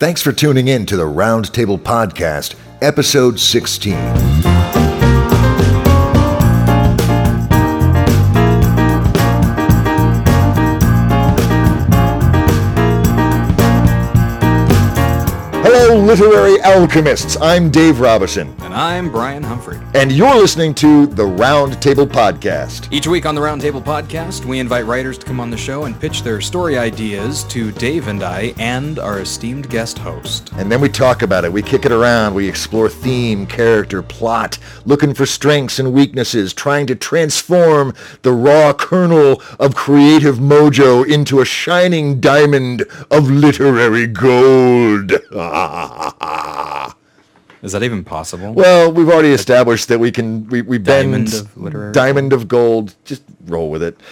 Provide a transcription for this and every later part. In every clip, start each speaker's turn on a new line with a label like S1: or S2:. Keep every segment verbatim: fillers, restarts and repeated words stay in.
S1: Thanks for tuning in to the Roundtable Podcast, Episode sixteen. Hello, literary alchemists. I'm Dave Robison.
S2: And I'm Brian Humphrey.
S1: And you're listening to the Roundtable Podcast.
S2: Each week on the Roundtable Podcast, we invite writers to come on the show and pitch their story ideas to Dave and I and our esteemed guest host.
S1: And then we talk about it. We kick it around. We explore theme, character, plot, looking for strengths and weaknesses, trying to transform the raw kernel of creative mojo into a shining diamond of literary gold.
S2: Is that even possible?
S1: Well, we've already established that we can, we, we bend
S2: Diamond of literary
S1: diamond of gold. Just roll with it.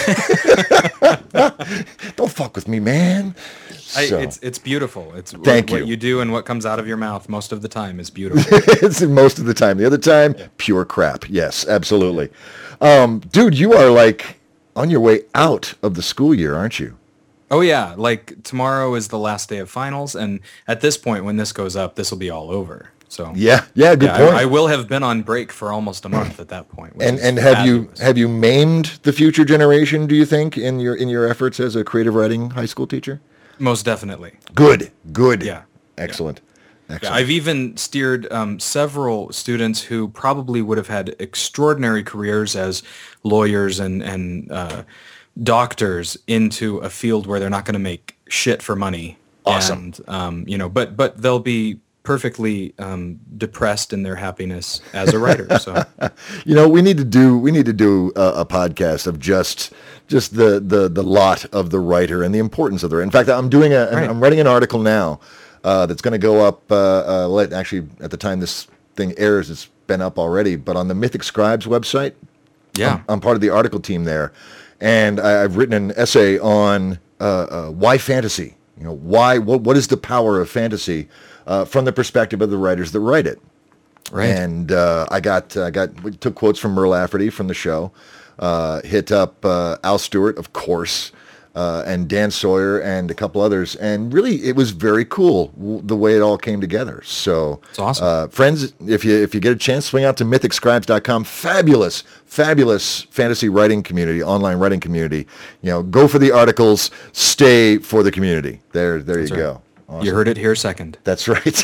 S1: Don't fuck with me, man.
S2: I,
S1: So,
S2: it's it's beautiful. It's
S1: Thank
S2: what,
S1: you.
S2: what you do and what comes out of your mouth most of the time is beautiful.
S1: it's most of the time. The other time,
S2: Yeah.
S1: pure crap. Yes, absolutely. Um, dude, you are like on your way out of the school year, aren't you?
S2: Oh yeah, like tomorrow is the last day of finals, and at this point, when this goes up, this will be all over. So
S1: Yeah, yeah, good
S2: yeah,
S1: point.
S2: I, I will have been on break for almost a month at that point. which
S1: and
S2: is
S1: and have you
S2: fabulous.
S1: have you maimed the future generation, do you think, in your in your efforts as a creative writing high school teacher?
S2: Most definitely.
S1: Good, good.
S2: Yeah.
S1: Excellent.
S2: Yeah,
S1: Excellent.
S2: I've even steered um, several students who probably would have had extraordinary careers as lawyers and and uh, doctors into a field where they're not going to make shit for money.
S1: Awesome.
S2: And, um, you know, but but they'll be perfectly um, depressed in their happiness as a writer. So
S1: You know, we need to do we need to do a, a podcast of just just the, the the lot of the writer and the importance of the. In fact, I'm doing a
S2: Right.
S1: I'm writing an article now uh, that's going to go up. Uh, uh, let actually at the time this thing airs, it's been up already. But on the Mythic Scribes website,
S2: yeah,
S1: I'm, I'm part of the article team there, and I, I've written an essay on uh, uh, why fantasy. You know, why what what is the power of fantasy uh, from the perspective of the writers that write it.
S2: right.
S1: And uh, I got I got we took quotes from Merle Lafferty from the show, uh, hit up uh, Al Stewart, of course, uh, and Dan Sawyer and a couple others, and really it was very cool w- the way it all came together. So
S2: It's awesome.
S1: uh, friends, if you if you get a chance, swing out to mythic scribes dot com. Fabulous, fabulous fantasy writing community, online writing community. You know, go for the articles, stay for the community. There, there
S2: That's
S1: you
S2: right.
S1: go. Awesome.
S2: You heard it here second.
S1: That's right.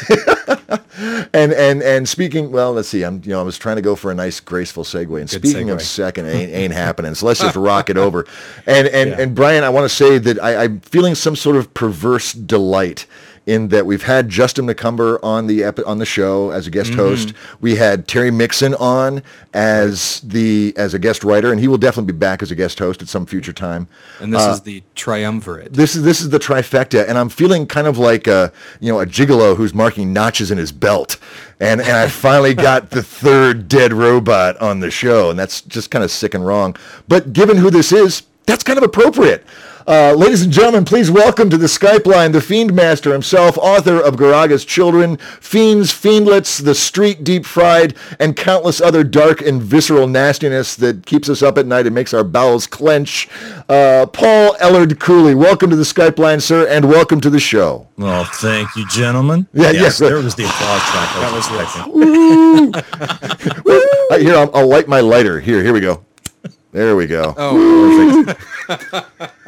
S1: and and and speaking, well, let's see. I'm you know I was trying to go for a nice graceful segue. And
S2: Good
S1: speaking of
S2: segue.
S1: second, ain't, ain't happening. So let's just rock it over. And and
S2: Yeah.
S1: and Brian, I want to say that I, I'm feeling some sort of perverse delight in that we've had Justin McCumber on the epi- on the show as a guest host. We had Terry Mixon on as the as a guest writer, and he will definitely be back as a guest host at some future time.
S2: And this
S1: Uh,
S2: is the triumvirate.
S1: This is this is the trifecta, and I'm feeling kind of like a you know a gigolo who's marking notches in his belt, and and I finally got the third dead robot on the show, and that's just kind of sick and wrong. But given who this is, that's kind of appropriate. Uh, ladies and gentlemen, please welcome to the Skype line the Fiend Master himself, author of Garaga's Children, Fiends, Fiendlets, The Street Deep Fried, and countless other dark and visceral nastiness that keeps us up at night and makes our bowels clench. Uh, Paul Ellard Cooley, welcome to the Skype line, sir, and welcome to the show.
S3: Well, thank you, gentlemen.
S1: Yeah,
S3: yes,
S1: yeah.
S3: there was the applause track. I
S2: That
S3: was
S2: was
S3: expecting.
S1: Uh, here, I'll, I'll light my lighter. Here, here we go. There we go.
S2: Oh, perfect.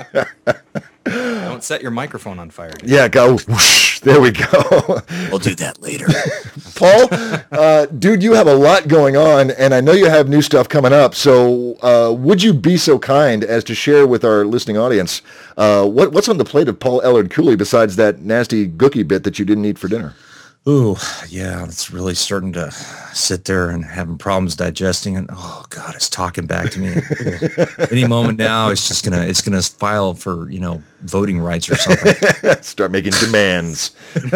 S2: Don't set your microphone on fire. dude.
S1: Yeah, go. Whoosh, there we go.
S3: We'll do that later.
S1: Paul, uh, dude, you have a lot going on, and I know you have new stuff coming up. So, uh, would you be so kind as to share with our listening audience uh, what, what's on the plate of Paul Ellard Cooley besides that nasty gookie bit that you didn't eat for dinner?
S3: Ooh, yeah, it's really starting to sit there and having problems digesting, and oh god, it's talking back to me. Ugh. Any moment now, it's just gonna it's gonna file for you know voting rights or something.
S1: Start making demands.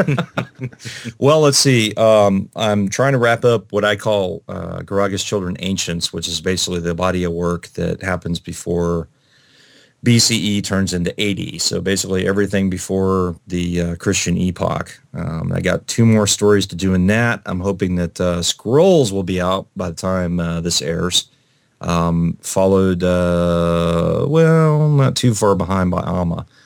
S3: Well, let's see. Um, I'm trying to wrap up what I call uh, Garaga's Children Ancients, which is basically the body of work that happens before B C E turns into A D. So basically everything before the uh, Christian epoch. Um, I got two more stories to do in that. I'm hoping that uh, Scrolls will be out by the time uh, this airs. Um, followed, uh, well, not too far behind by Alma.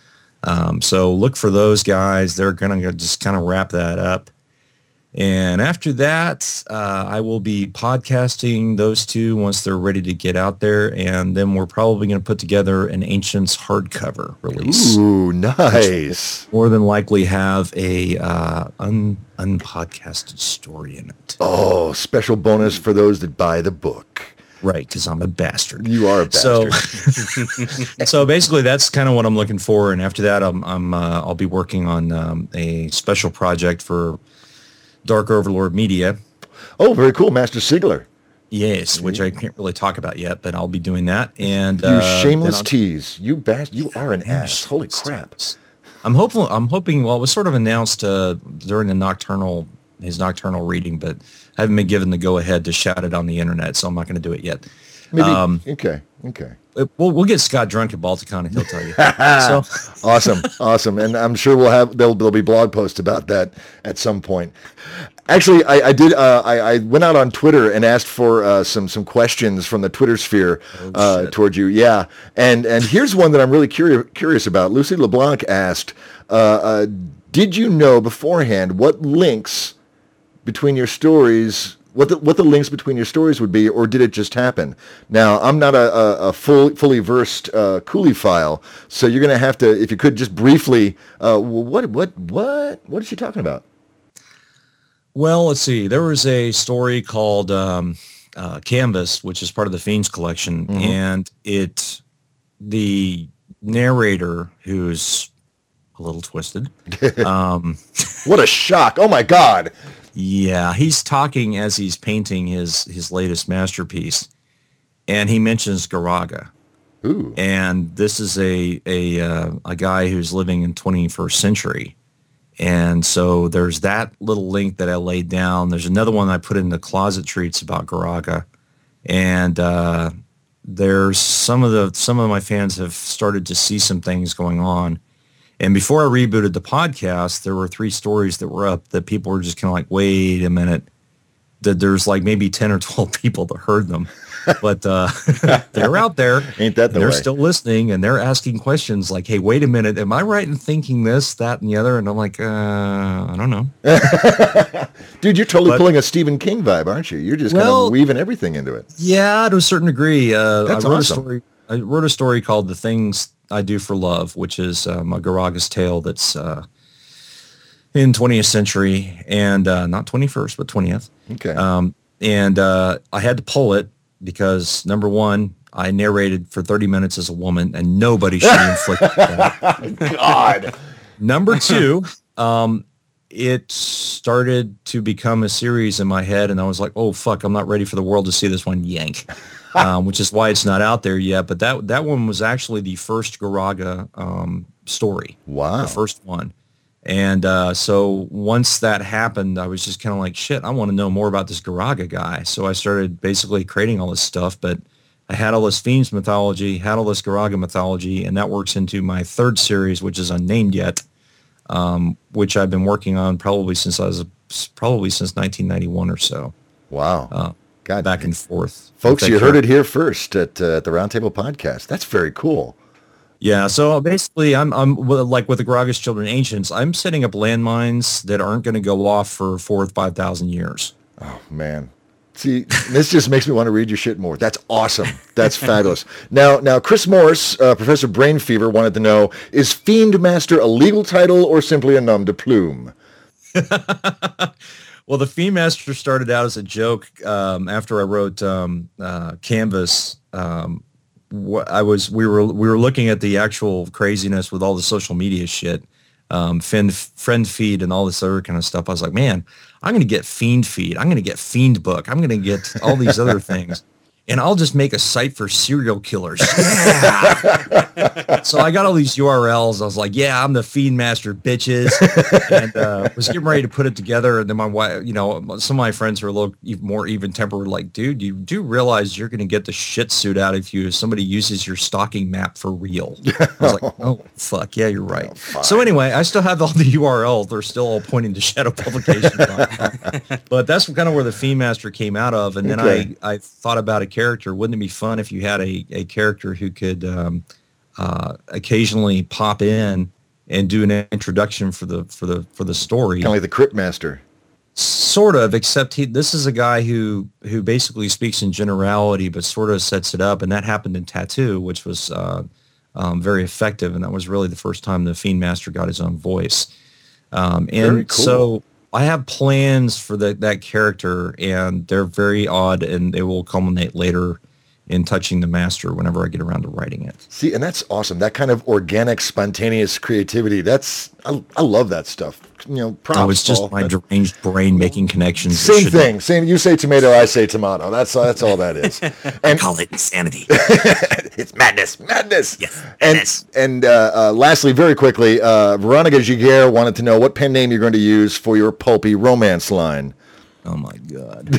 S3: Um, so look for those guys. They're going to just kind of wrap that up. And after that, uh, I will be podcasting those two once they're ready to get out there. And then we're probably going to put together an Ancients hardcover release.
S1: Ooh, nice.
S3: More than likely have a uh, un- unpodcasted story in it.
S1: Oh, special bonus for those that buy the book.
S3: Right, because I'm a bastard.
S1: You are a bastard.
S3: So, so basically, that's kind of what I'm looking for. And after that, I'm, I'm uh, I'll be working on um, a special project for Dark Overlord Media.
S1: Oh, very cool, Master Sigler.
S3: Yes, which I can't really talk about yet, but I'll be doing that. And
S1: you
S3: uh,
S1: shameless tease, you bast, you are an ass. Holy crap!
S3: I'm hopeful. I'm hoping. Well, it was sort of announced uh, during the nocturnal his nocturnal reading, but I haven't been given the go ahead to shout it on the internet, so I'm not going to do it yet.
S1: Maybe.
S3: Um,
S1: okay. Okay.
S3: We'll we'll get Scott drunk at Balticon and he'll tell you.
S1: So awesome, awesome, and I'm sure we'll have there'll there'll be blog posts about that at some point. Actually, I, I did. Uh, I, I went out on Twitter and asked for uh, some some questions from the Twitter sphere
S3: oh,
S1: uh, toward you. Yeah, and and here's one that I'm really curious curious about. Lucy LeBlanc asked, uh, uh, "Did you know beforehand what links between your stories?" What the what the links between your stories would be, or did it just happen? Now, I'm not a, a, a full, fully versed uh, Cooley-phile, so you're going to have to, if you could, just briefly, uh, what what what what is she talking about?
S3: Well, let's see. There was a story called um, uh, Canvas, which is part of the Fiends collection, mm-hmm. and it the narrator, who's a little twisted. Um,
S1: what a shock! Oh my God.
S3: Yeah, he's talking as he's painting his, his latest masterpiece, and he mentions Garaga.
S1: Ooh.
S3: And this is a a uh, a guy who's living in twenty-first century, and so there's that little link that I laid down. There's another one I put in the Closet Treats about Garaga, and uh, there's some of the some of my fans have started to see some things going on. And before I rebooted the podcast, there were three stories that were up that people were just kind of like, wait a minute. That there's like maybe ten or twelve people that heard them. But uh, they're out there.
S1: Ain't that the
S3: They're
S1: way.
S3: still listening, and they're asking questions like, hey, wait a minute. Am I right in thinking this, that, and the other? And I'm like, uh, I don't know.
S1: Dude, you're totally
S3: but,
S1: pulling a Stephen King vibe, aren't you? You're just
S3: well,
S1: kind of weaving everything into it.
S3: Yeah, to a certain degree. Uh,
S1: That's
S3: I wrote
S1: awesome.
S3: a story. I wrote a story called The Things I Do for Love, which is um, a Garaga's tale that's uh, in twentieth century and uh, not twenty-first, but twentieth.
S1: Okay.
S3: Um, and uh, I had to pull it because, number one, I narrated for thirty minutes as a woman, and nobody should be inflicted that.
S1: God.
S3: Number two, um, it started to become a series in my head, and I was like, oh, fuck, I'm not ready for the world to see this one yank. Um, which is why it's not out there yet. But that that one was actually the first Garaga um, story.
S1: Wow.
S3: The first one. And uh, so once that happened, I was just kind of like, shit, I want to know more about this Garaga guy. So I started basically creating all this stuff. But I had all this Fiends mythology, had all this Garaga mythology, and that works into my third series, which is unnamed yet, um, which I've been working on probably since I was probably since nineteen ninety-one or so.
S1: Wow.
S3: Uh,
S1: God,
S3: back and forth.
S1: Folks, you heard it here first at, uh, at the Roundtable Podcast. That's very cool.
S3: Yeah, so basically, I'm I'm like with the Garaga's Children Ancients, I'm setting up landmines that aren't going to go off for four or five thousand years.
S1: Oh man, see, this just makes me want to read your shit more. That's awesome. That's fabulous. Now, now, Chris Morse, uh, Professor Brain Fever, wanted to know: is Fiend Master a legal title or simply a nom de plume?
S3: Well, the Fiend Master started out as a joke um, after I wrote um, uh, Canvas. Um, wh- I was we were we were looking at the actual craziness with all the social media shit, um, friend friend feed and all this other kind of stuff. I was like, man, I'm going to get Fiend Feed. I'm going to get Fiend Book. I'm going to get all these other things. And I'll just make a site for serial killers. Yeah. So I got all these U R Ls. I was like, yeah, I'm the Fiend Master, bitches. And uh, was getting ready to put it together. And then my wife, you know, some of my friends were a little even more even-tempered, like, dude, you do realize you're going to get the shit suit out of you if somebody uses your stalking map for real. I was like, oh, fuck. Yeah, you're right. Oh, so anyway, I still have all the U R Ls. They're still all pointing to Shadow Publications. But that's kind of where the Fiend Master came out of. And then okay. I, I thought about it. Character. Wouldn't it be fun if you had a, a character who could um, uh, occasionally pop in and do an introduction for the for the for the story.
S1: Kind of like the Crypt Master.
S3: Sort of, except he. This is a guy who who basically speaks in generality, but sort of sets it up, and that happened in Tattoo, which was uh, um, very effective, and that was really the first time the Fiend Master got his own voice. Um, and
S1: Very cool.
S3: So I have plans for the, that character, and they're very odd, and they will culminate later in touching the master whenever I get around to writing it.
S1: See, and that's awesome. That kind of organic, spontaneous creativity. That's I, I love that stuff. You know, props,
S3: Oh, it's just
S1: Paul.
S3: my deranged brain making connections. that
S1: Same
S3: should-
S1: thing. Same. You say tomato, I say tomato. That's that's all that is. And
S3: Call it insanity.
S1: it's madness, madness.
S3: Yes,
S1: And
S3: madness.
S1: and uh, uh, lastly, very quickly, uh, Veronica Giguere wanted to know what pen name you're going to use for your pulpy romance line.
S3: Oh my god.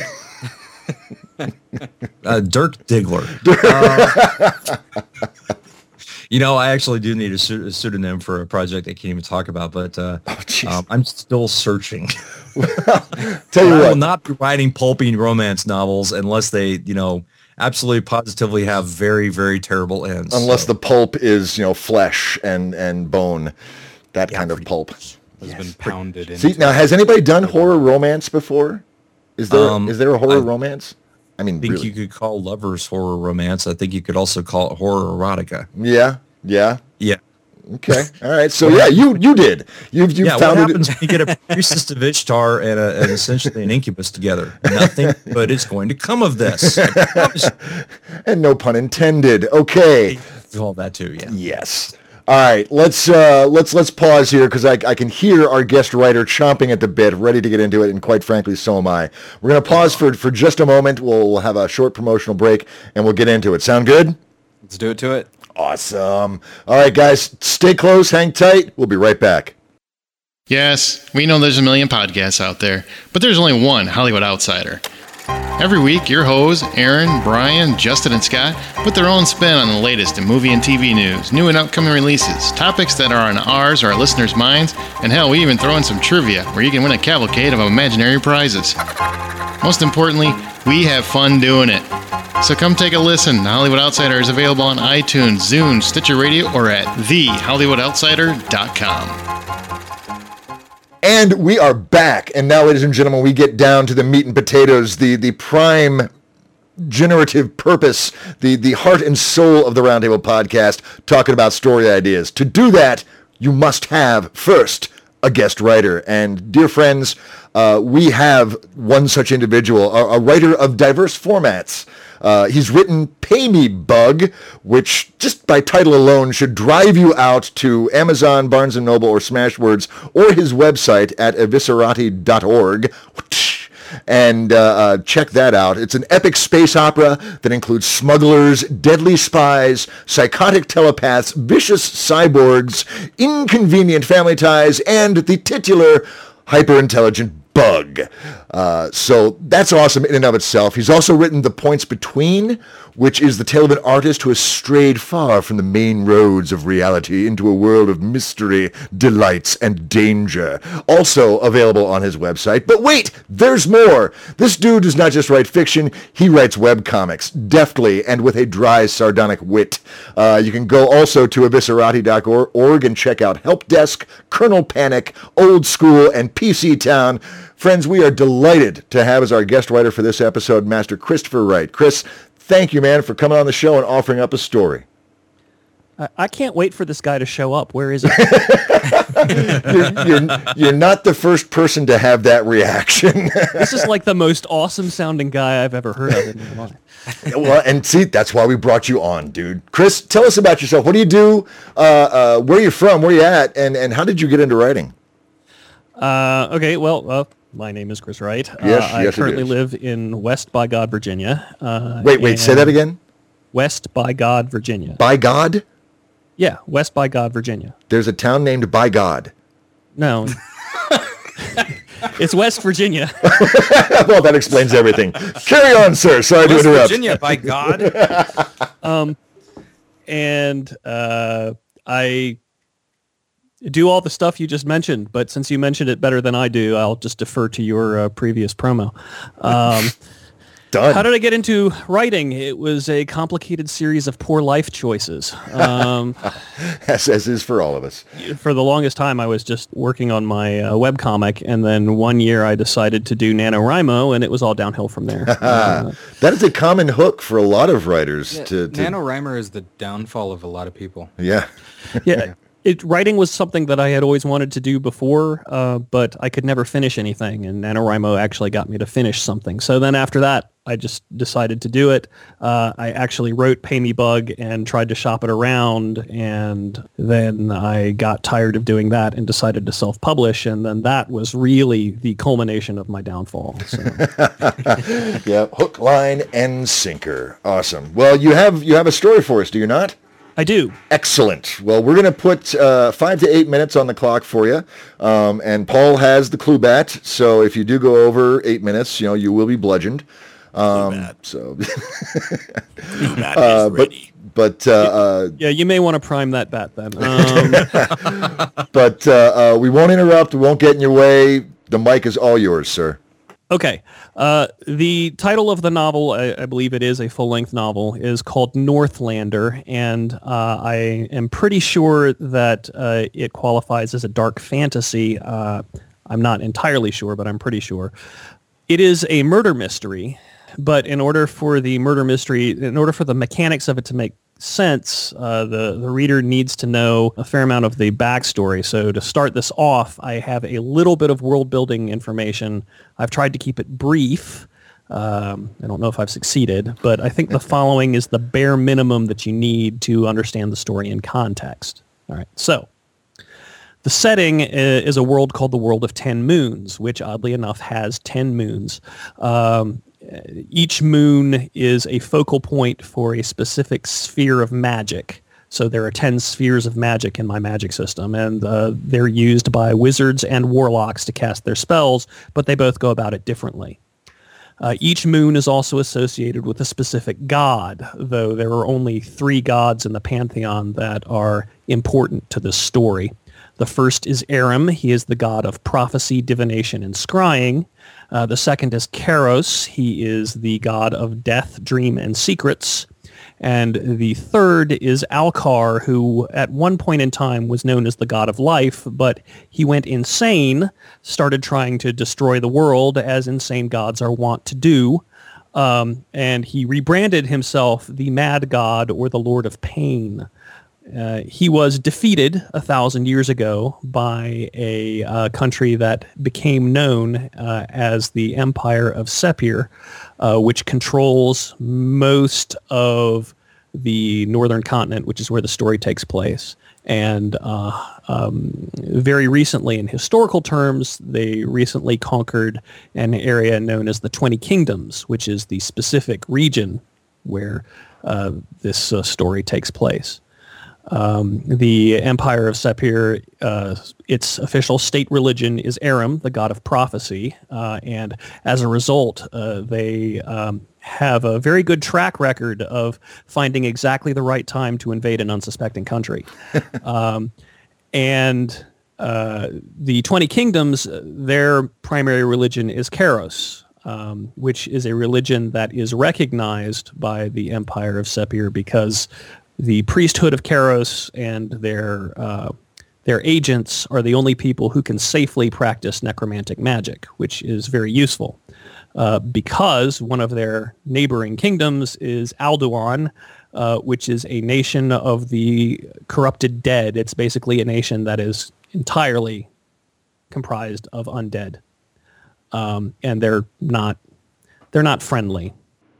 S3: uh, Dirk Diggler. Uh, you know, I actually do need a, pseu- a pseudonym for a project I can't even talk about, but uh,
S1: Oh, jeez.
S3: um, I'm still searching.
S1: Tell you
S3: I will
S1: what.
S3: not be writing pulpy romance novels unless they, you know, absolutely positively have very, very terrible ends.
S1: Unless
S3: So,
S1: the pulp is, you know, flesh and, and bone, that
S3: Yeah,
S1: kind of
S3: pretty
S1: pulp.
S2: Has been pounded into.
S1: See, now, has anybody done horror romance before? Is there
S3: Um,
S1: is there a horror
S3: I
S1: romance? I mean,
S3: I think
S1: really.
S3: you could call lovers horror romance. I think you could also call it horror erotica.
S1: Yeah, yeah.
S3: Yeah.
S1: Okay, all right. So yeah, you you did. You've you
S3: Yeah, what
S1: found
S3: happens
S1: it.
S3: when you get a priestess of Ishtar and, a, and essentially an incubus together? Nothing good is going to come of this. I promise
S1: And no pun intended. Okay.
S3: you all that too, yeah.
S1: Yes. All right. Let's uh, let's let's pause here because I, I can hear our guest writer chomping at the bit, ready to get into it, and quite frankly, so am I. We're gonna pause for for just a moment. We'll, we'll have a short promotional break, and we'll get into it. Sound good?
S2: Let's do it to it.
S1: Awesome. All right, guys, stay close, hang tight. We'll be right back.
S4: Yes, we know there's a million podcasts out there, but there's only one Hollywood Outsider. Every week, your hosts, Aaron, Brian, Justin, and Scott, put their own spin on the latest in movie and T V news, new and upcoming releases, topics that are on ours or our listeners' minds, and hell, we even throw in some trivia where you can win a cavalcade of imaginary prizes. Most importantly, we have fun doing it. So come take a listen. The Hollywood Outsider is available on iTunes, Zune, Stitcher Radio, or at the hollywood outsider dot com.
S1: And we are back. And now, ladies and gentlemen, we get down to the meat and potatoes, the the prime generative purpose, the, the heart and soul of the Roundtable podcast, talking about story ideas. To do that, you must have, first, a guest writer. And dear friends, uh, we have one such individual, a, a writer of diverse formats. Uh, he's written Pay Me Bug, which just by title alone should drive you out to Amazon, Barnes and Noble, or Smashwords, or his website at eviscerati dot org. And uh, uh, check that out. It's an epic space opera that includes smugglers, deadly spies, psychotic telepaths, vicious cyborgs, inconvenient family ties, and the titular hyper-intelligent bug. Uh, so that's awesome in and of itself. He's also written The Points Between, which is the tale of an artist who has strayed far from the main roads of reality into a world of mystery, delights, and danger. Also available on his website. But wait, there's more. This dude does not just write fiction, he writes webcomics, deftly and with a dry, sardonic wit. Uh, you can go also to eviscerati dot org and check out Help Desk, Colonel Panic, Old School, and P C Town. Friends, we are delighted to have as our guest writer for this episode, Master Christopher Wright. Chris, thank you, man, for coming on the show and offering up a story.
S5: I, I can't wait for this guy to show up. Where is it?
S1: You're, you're, you're not the first person to have that reaction.
S5: This is like the most awesome sounding guy I've ever heard of in my life.
S1: Well, and see, that's why we brought you on, dude. Chris, tell us about yourself. What do you do? Uh, uh, where are you from? Where are you at? And, and how did you get into writing?
S5: Uh, okay, well, uh, my name is Chris Wright.
S1: Yes,
S5: uh, I
S1: yes, it
S5: currently
S1: is.
S5: live in West by God, Virginia. Uh,
S1: Wait, wait, say
S5: and-
S1: that again?
S5: West by God, Virginia.
S1: By God?
S5: Yeah, West by God, Virginia.
S1: There's a town named By God.
S5: No. It's West Virginia.
S1: Well, that explains everything. Carry on, sir. Sorry to
S2: West
S1: interrupt.
S2: Virginia, by God.
S5: And uh, I do all the stuff you just mentioned, but since you mentioned it better than I do, I'll just defer to your uh, previous promo. Um,
S1: Done.
S5: How did I get into writing? It was a complicated series of poor life choices. Um,
S1: as, as is for all of us.
S5: for the longest time, I was just working on my uh, webcomic, and then one year I decided to do NaNoWriMo, and it was all downhill from there. uh,
S1: That is a common hook for a lot of writers.
S2: Yeah,
S1: to, to
S2: NaNoWriMo is the downfall of a lot of people.
S1: Yeah.
S5: yeah. It, writing was something that I had always wanted to do before, uh, but I could never finish anything, and NaNoWriMo actually got me to finish something. So then after that, I just decided to do it. Uh, I actually wrote Pay Me Bug and tried to shop it around, and then I got tired of doing that and decided to self-publish, and then that was really the culmination of my downfall. So.
S1: Yeah, hook, line, and sinker. Awesome. Well, you have you have a story for us, do you not?
S5: I do.
S1: Excellent. Well, we're going to put uh, five to eight minutes on the clock for you. Um, and Paul has the clue bat. So if you do go over eight minutes, you know, you will be bludgeoned. Um, so, uh, but, but, uh, uh,
S5: Yeah, you may want to prime that bat then. Um,
S1: but, uh, uh, we won't interrupt. We won't get in your way. The mic is all yours, sir.
S5: Okay. Uh, the title of the novel, I, I believe it is a full-length novel, is called Northlander, and uh, I am pretty sure that uh, it qualifies as a dark fantasy. Uh, I'm not entirely sure, but I'm pretty sure. It is a murder mystery, but in order for the murder mystery, in order for the mechanics of it to make sense, uh, the, the reader needs to know a fair amount of the backstory. So to start this off, I have a little bit of world building information. I've tried to keep it brief. Um, I don't know if I've succeeded, but I think the following is the bare minimum that you need to understand the story in context. All right, so the setting is a world called the World of Ten Moons, which oddly enough has ten moons. Um, Each moon is a focal point for a specific sphere of magic. So there are ten spheres of magic in my magic system, and uh, they're used by wizards and warlocks to cast their spells, but they both go about it differently. Uh, each moon is also associated with a specific god, though there are only three gods in the pantheon that are important to this story. The first is Aram. He is the god of prophecy, divination, and scrying. Uh, the second is Kairos. He is the god of death, dream, and secrets. And the third is Alcar, who at one point in time was known as the god of life, but he went insane, started trying to destroy the world, as insane gods are wont to do. Um, and he rebranded himself the Mad God, or the Lord of Pain. Uh, he was defeated a thousand years ago by a uh, country that became known uh, as the Empire of Sepir, uh, which controls most of the northern continent, which is where the story takes place. And uh, um, very recently, in historical terms, they recently conquered an area known as the Twenty Kingdoms, which is the specific region where uh, this uh, story takes place. Um, the Empire of Sepir, uh, its official state religion is Aram, the god of prophecy, uh, and as a result, uh, they um, have a very good track record of finding exactly the right time to invade an unsuspecting country. um, and uh, the Twenty Kingdoms, their primary religion is Kairos, um, which is a religion that is recognized by the Empire of Sepir because the priesthood of Kairos and their uh, their agents are the only people who can safely practice necromantic magic, which is very useful. Uh, because one of their neighboring kingdoms is Alduan, uh, which is a nation of the corrupted dead. It's basically a nation that is entirely comprised of undead, um, and they're not they're not friendly.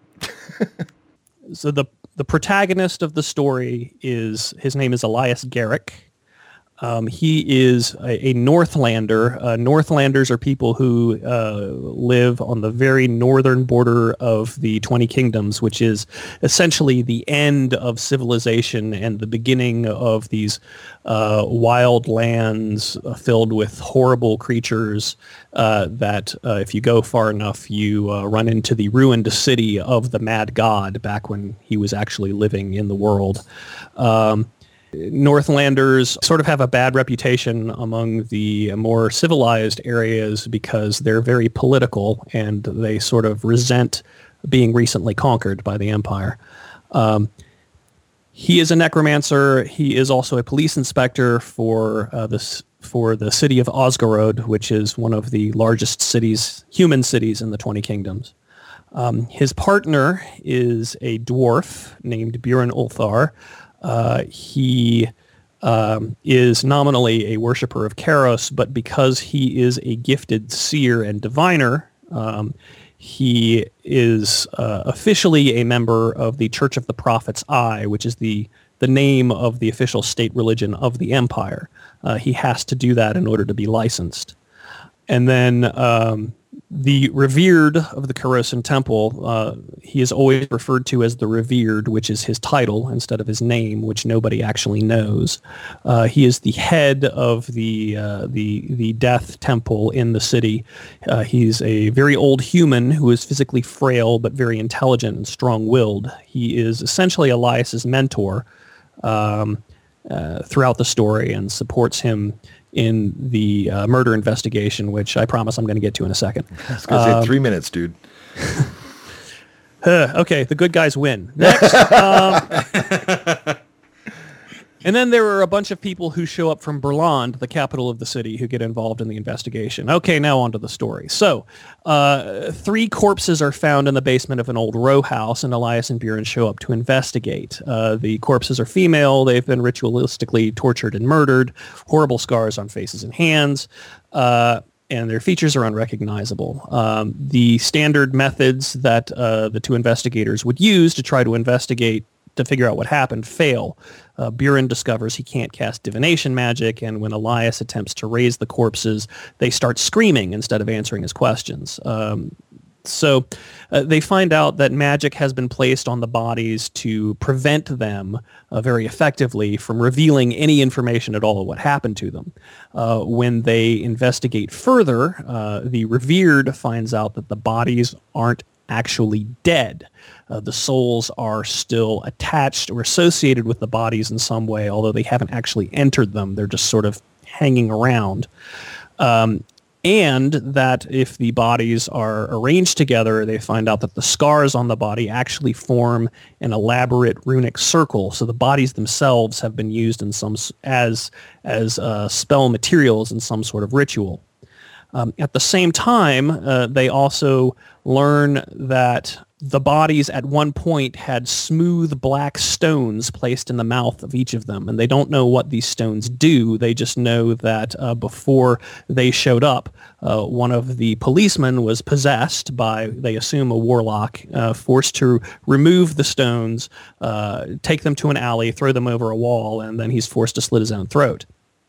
S5: So the The protagonist of the story is, his name is Elias Garrick. Um, he is a, a Northlander. Uh, Northlanders are people who uh, live on the very northern border of the Twenty Kingdoms, which is essentially the end of civilization and the beginning of these uh, wild lands uh, filled with horrible creatures uh, that, uh, if you go far enough, you uh, run into the ruined city of the Mad God back when he was actually living in the world. Um, Northlanders sort of have a bad reputation among the more civilized areas because they're very political and they sort of resent being recently conquered by the Empire. Um, he is a necromancer. He is also a police inspector for uh, this for the city of Osgorod, which is one of the largest cities, human cities in the twenty Kingdoms. Um, his partner is a dwarf named Björn Ulthar. Uh, he um, is nominally a worshiper of Karos, but because he is a gifted seer and diviner, um, he is uh, officially a member of the Church of the Prophet's Eye, which is the, the name of the official state religion of the Empire. Uh, he has to do that in order to be licensed. And then um, the revered of the Karosan Temple, uh, he is always referred to as the revered, which is his title instead of his name, which nobody actually knows. Uh, he is the head of the uh, the the Death Temple in the city. Uh, he's a very old human who is physically frail but very intelligent and strong-willed. He is essentially Elias's mentor um, uh, throughout the story and supports him in the uh, murder investigation, which I promise I'm going to get to in a second.
S1: I was going to
S5: Um,
S1: say three minutes, dude.
S5: Uh, okay, the good guys win. Next. um, and then there are a bunch of people who show up from Berland, the capital of the city, who get involved in the investigation. Okay, now on to the story. So, uh, three corpses are found in the basement of an old row house, and Elias and Björn show up to investigate. Uh, the corpses are female. They've been ritualistically tortured and murdered, horrible scars on faces and hands. Uh, and their features are unrecognizable. Um, the standard methods that uh, the two investigators would use to try to investigate to figure out what happened fail. Uh, Björn discovers he can't cast divination magic, and when Elias attempts to raise the corpses, they start screaming instead of answering his questions. Um, so uh, they find out that magic has been placed on the bodies to prevent them uh, very effectively from revealing any information at all of what happened to them. Uh, when they investigate further, uh, the revered finds out that the bodies aren't actually dead. Uh, the souls are still attached or associated with the bodies in some way, although they haven't actually entered them. They're just sort of hanging around. Um, and that if the bodies are arranged together, they find out that the scars on the body actually form an elaborate runic circle. So the bodies themselves have been used in some as as uh, spell materials in some sort of ritual. Um, at the same time, uh, they also learn that the bodies at one point had smooth black stones placed in the mouth of each of them, and they don't know what these stones do. They just know that uh, before they showed up, uh, one of the policemen was possessed by, they assume, a warlock, uh, forced to remove the stones, uh, take them to an alley, throw them over a wall, and then he's forced to slit his own throat.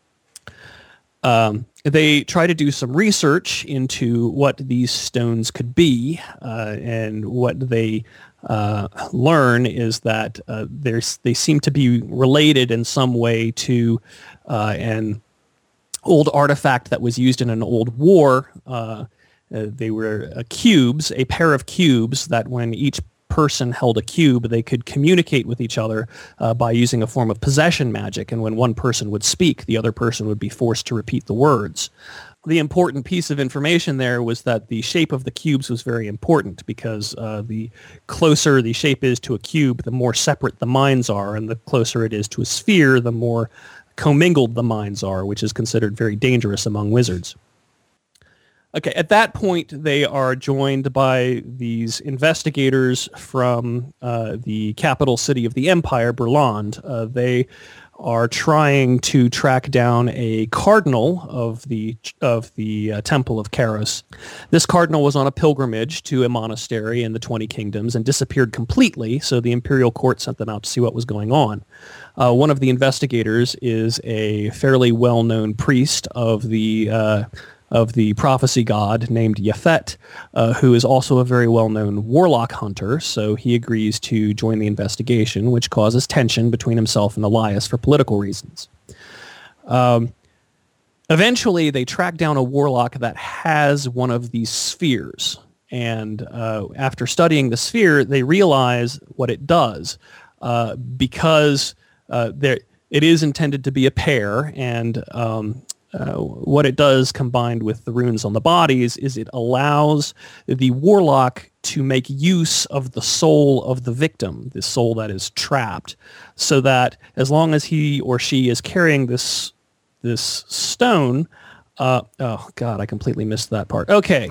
S5: Um, they try to do some research into what these stones could be, uh, and what they uh, learn is that uh, there's, they seem to be related in some way to uh, an old artifact that was used in an old war. Uh, uh, they were uh, cubes, a pair of cubes that when each person held a cube, they could communicate with each other uh, by using a form of possession magic, and when one person would speak, the other person would be forced to repeat the words. The important piece of information there was that the shape of the cubes was very important, because uh, the closer the shape is to a cube, the more separate the minds are, and the closer it is to a sphere, the more commingled the minds are, which is considered very dangerous among wizards. Okay, at that point, they are joined by these investigators from uh, the capital city of the Empire, Berland. Uh, they are trying to track down a cardinal of the of the uh, Temple of Karos. This cardinal was on a pilgrimage to a monastery in the twenty Kingdoms and disappeared completely, so the imperial court sent them out to see what was going on. Uh, one of the investigators is a fairly well-known priest of the uh, of the prophecy god named Yafet, uh, who is also a very well-known warlock hunter, so he agrees to join the investigation, which causes tension between himself and Elias for political reasons. Um, eventually, they track down a warlock that has one of these spheres, and uh, after studying the sphere, they realize what it does, uh, because uh, there, it is intended to be a pair, and um, uh, what it does combined with the runes on the bodies is it allows the warlock to make use of the soul of the victim, the soul that is trapped, so that as long as he or she is carrying this this stone, uh, oh God, I completely missed that part. Okay.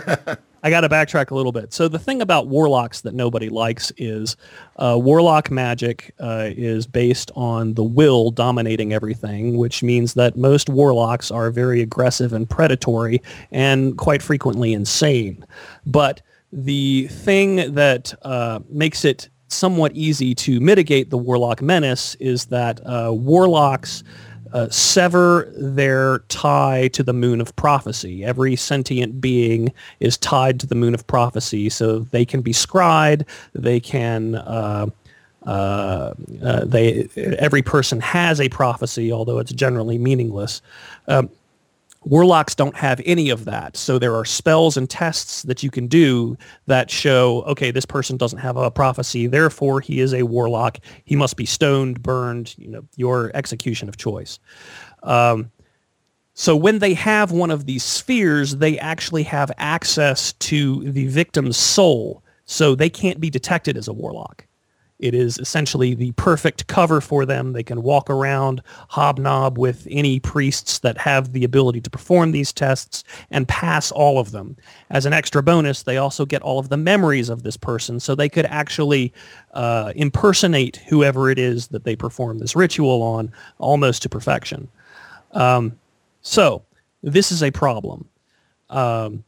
S5: I got to backtrack a little bit. So the thing about warlocks that nobody likes is uh, warlock magic uh, is based on the will dominating everything, which means that most warlocks are very aggressive and predatory and quite frequently insane. But the thing that uh, makes it somewhat easy to mitigate the warlock menace is that uh, warlocks Uh, sever their tie to the moon of prophecy. Every sentient being is tied to the moon of prophecy, so they can be scryed. They can. Uh, uh, uh, they. Every person has a prophecy, although it's generally meaningless. Um, Warlocks don't have any of that, so there are spells and tests that you can do that show, okay, this person doesn't have a prophecy, therefore he is a warlock. He must be stoned, burned, you know, your execution of choice. Um, so when they have one of these spheres, they actually have access to the victim's soul, so they can't be detected as a warlock. It is essentially the perfect cover for them. They can walk around, hobnob with any priests that have the ability to perform these tests and pass all of them. As an extra bonus, they also get all of the memories of this person, so they could actually uh, impersonate whoever it is that they perform this ritual on almost to perfection. Um, so this is a problem. Um,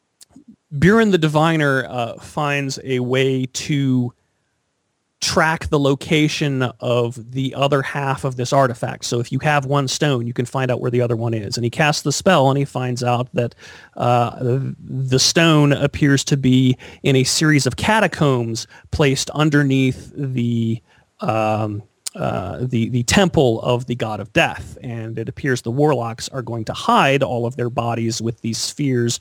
S5: Buren the Diviner uh, finds a way to track the location of the other half of this artifact. So if you have one stone, you can find out where the other one is. And he casts the spell and he finds out that uh, the stone appears to be in a series of catacombs placed underneath the um, uh, the the temple of the god of death. And it appears the warlocks are going to hide all of their bodies with these spheres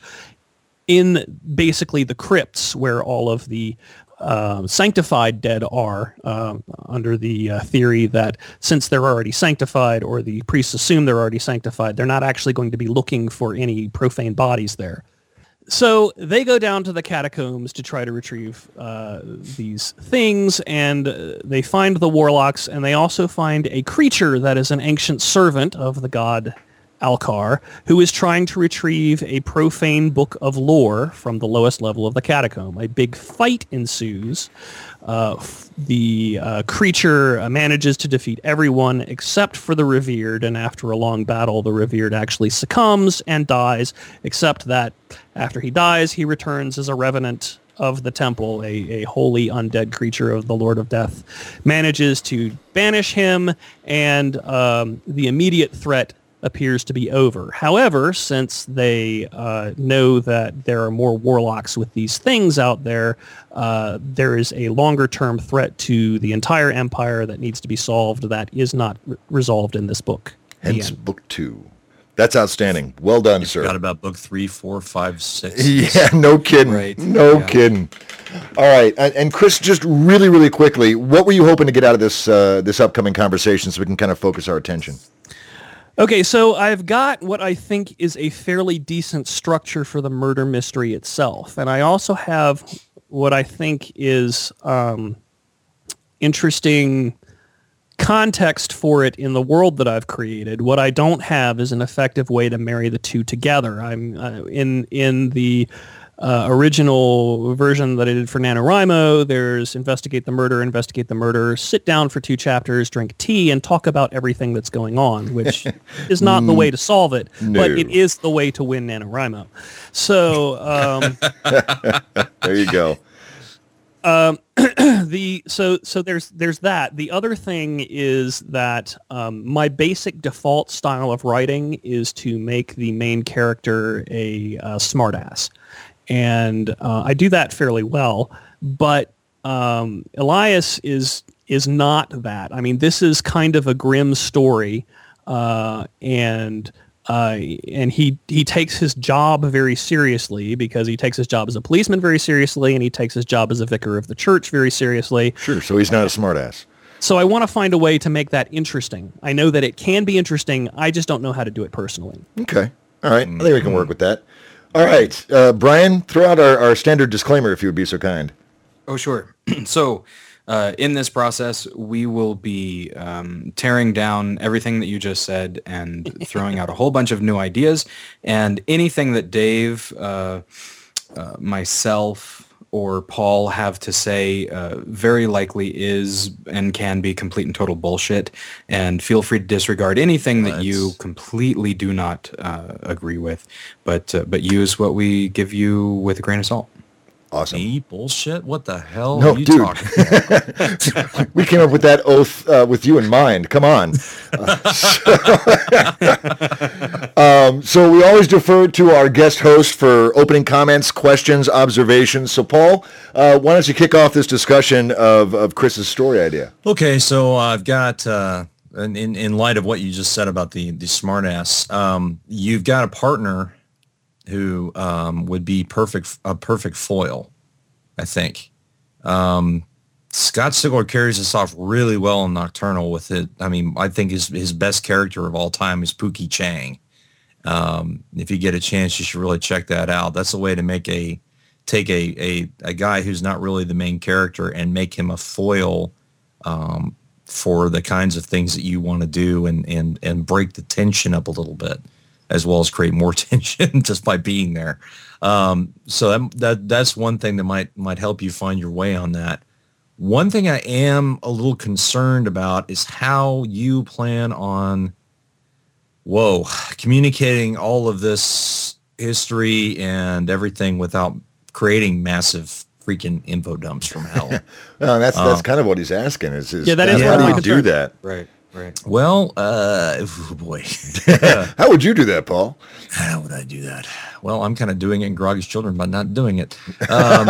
S5: in basically the crypts where all of the Uh, sanctified dead are, uh, under the uh, theory that since they're already sanctified, or the priests assume they're already sanctified, they're not actually going to be looking for any profane bodies there. So they go down to the catacombs to try to retrieve uh, these things, and uh, they find the warlocks, and they also find a creature that is an ancient servant of the god Alcar, who is trying to retrieve a profane book of lore from the lowest level of the catacomb. A big fight ensues. Uh, f- the uh, creature uh, manages to defeat everyone except for the revered, and after a long battle, the revered actually succumbs and dies, except that after he dies, he returns as a revenant of the temple, a, a holy undead creature of the Lord of Death, manages to banish him, and um, the immediate threat appears to be over. However, since they uh, know that there are more warlocks with these things out there, uh, there is a longer-term threat to the entire empire that needs to be solved that is not re- resolved in this book.
S1: Hence book two. That's outstanding. Well done,
S3: You
S1: sir.
S3: forgot about book three, four, five, six.
S1: Yeah, no kidding.
S2: Right.
S1: No
S2: Yeah.
S1: kidding. All right, and, and Chris, just really, really quickly, what were you hoping to get out of this uh, this upcoming conversation so we can kind of focus our attention?
S5: Okay, so I've got what I think is a fairly decent structure for the murder mystery itself, and I also have what I think is um, interesting context for it in the world that I've created. What I don't have is an effective way to marry the two together. I'm uh, in in the Uh, original version that I did for NaNoWriMo, there's investigate the murder, investigate the murder, sit down for two chapters, drink tea, and talk about everything that's going on, which is not the way to solve it,
S1: No.
S5: but it is the way to win NaNoWriMo. So, um,
S1: There you go.
S5: um, the so so there's there's that. The other thing is that um, my basic default style of writing is to make the main character a uh, smartass. And uh, I do that fairly well, but um, Elias is is not that. I mean, this is kind of a grim story, uh, and uh, and he he takes his job very seriously, because he takes his job as a policeman very seriously, and he takes his job as a vicar of the church very seriously.
S1: Sure, so he's not a smartass.
S5: So I want to find a way to make that interesting. I know that it can be interesting. I just don't know how to do it personally.
S1: Okay. All right. I think we can work with that. All right. Uh, Brian, throw out our, our standard disclaimer if you would be so kind.
S2: Oh, sure. So uh, in this process, we will be um, tearing down everything that you just said and throwing out a whole bunch of new ideas. And anything that Dave, uh, uh, myself, or Paul have to say uh, very likely is and can be complete and total bullshit. And feel free to disregard anything that you completely do not uh, agree with, but uh, but use what we give you with a grain of salt.
S1: Awesome.
S3: Me? Bullshit? What the hell
S1: No,
S3: are you
S1: dude.
S3: talking about?
S1: We came up with that oath uh, with you in mind. Come on. Uh, so, um, so we always defer to our guest host for opening comments, questions, observations. So, Paul, uh, why don't you kick off this discussion of, of Chris's story idea?
S3: Okay, so I've got, uh, in, in in light of what you just said about the, the smartass, um, you've got a partner who um, would be perfect a perfect foil, I think. Um, Scott Sigler carries this off really well in Nocturnal with it. I mean, I think his his best character of all time is Pookie Chang. Um, if you get a chance, you should really check that out. That's a way to make a take a a, a guy who's not really the main character and make him a foil um, for the kinds of things that you want to do and and and break the tension up a little bit, as well as create more tension just by being there. Um, so that, that that's one thing that might might help you find your way on that. One thing I am a little concerned about is how you plan on, whoa, communicating all of this history and everything without creating massive freaking info dumps from hell.
S1: Well, that's that's
S3: Uh,
S1: kind of what he's asking. Is, is
S5: Yeah, that
S3: is
S1: how
S3: one
S1: do
S3: of
S1: you
S5: my
S1: do
S5: concerns.
S1: that?
S2: Right, right.
S3: Well, uh, oh boy.
S1: How would you do that, Paul?
S3: How would I do that? Well, I'm kind of doing it in Groggy's Children, but not doing it. Um,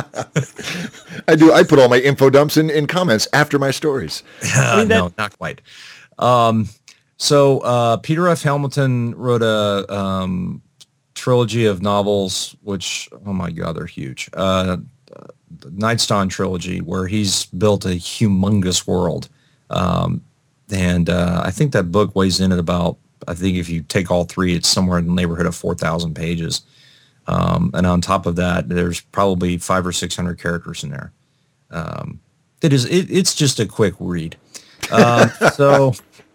S1: I do. I put all my info dumps in, in comments after my stories.
S3: Uh,
S5: mean, that-
S3: no, not quite. Um, so uh, Peter F. Hamilton wrote a um, trilogy of novels, which, oh my God, they're huge. Uh, the Nightstone trilogy, where he's built a humongous world. Um, and uh, I think that book weighs in at about, I think if you take all three, it's somewhere in the neighborhood of four thousand pages. Um, and on top of that, there's probably five or six hundred characters in there. Um, it is, it, it's just a quick read. Um, so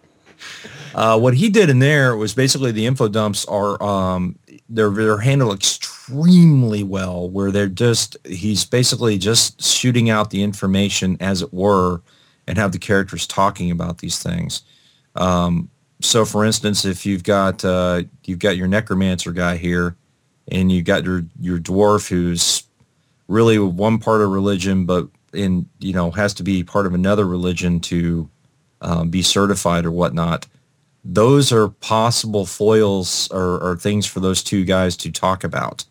S3: uh, what he did in there was basically the info dumps are, um, they're, they're handled extremely well, where they're just, he's basically just shooting out the information as it were and have the characters talking about these things. Um, so for instance, if you've got, uh, you've got your necromancer guy here and you've got your, your dwarf who's really one part of religion, but in, you know, has to be part of another religion to um, be certified or whatnot. Those are possible foils or, or things for those two guys to talk about.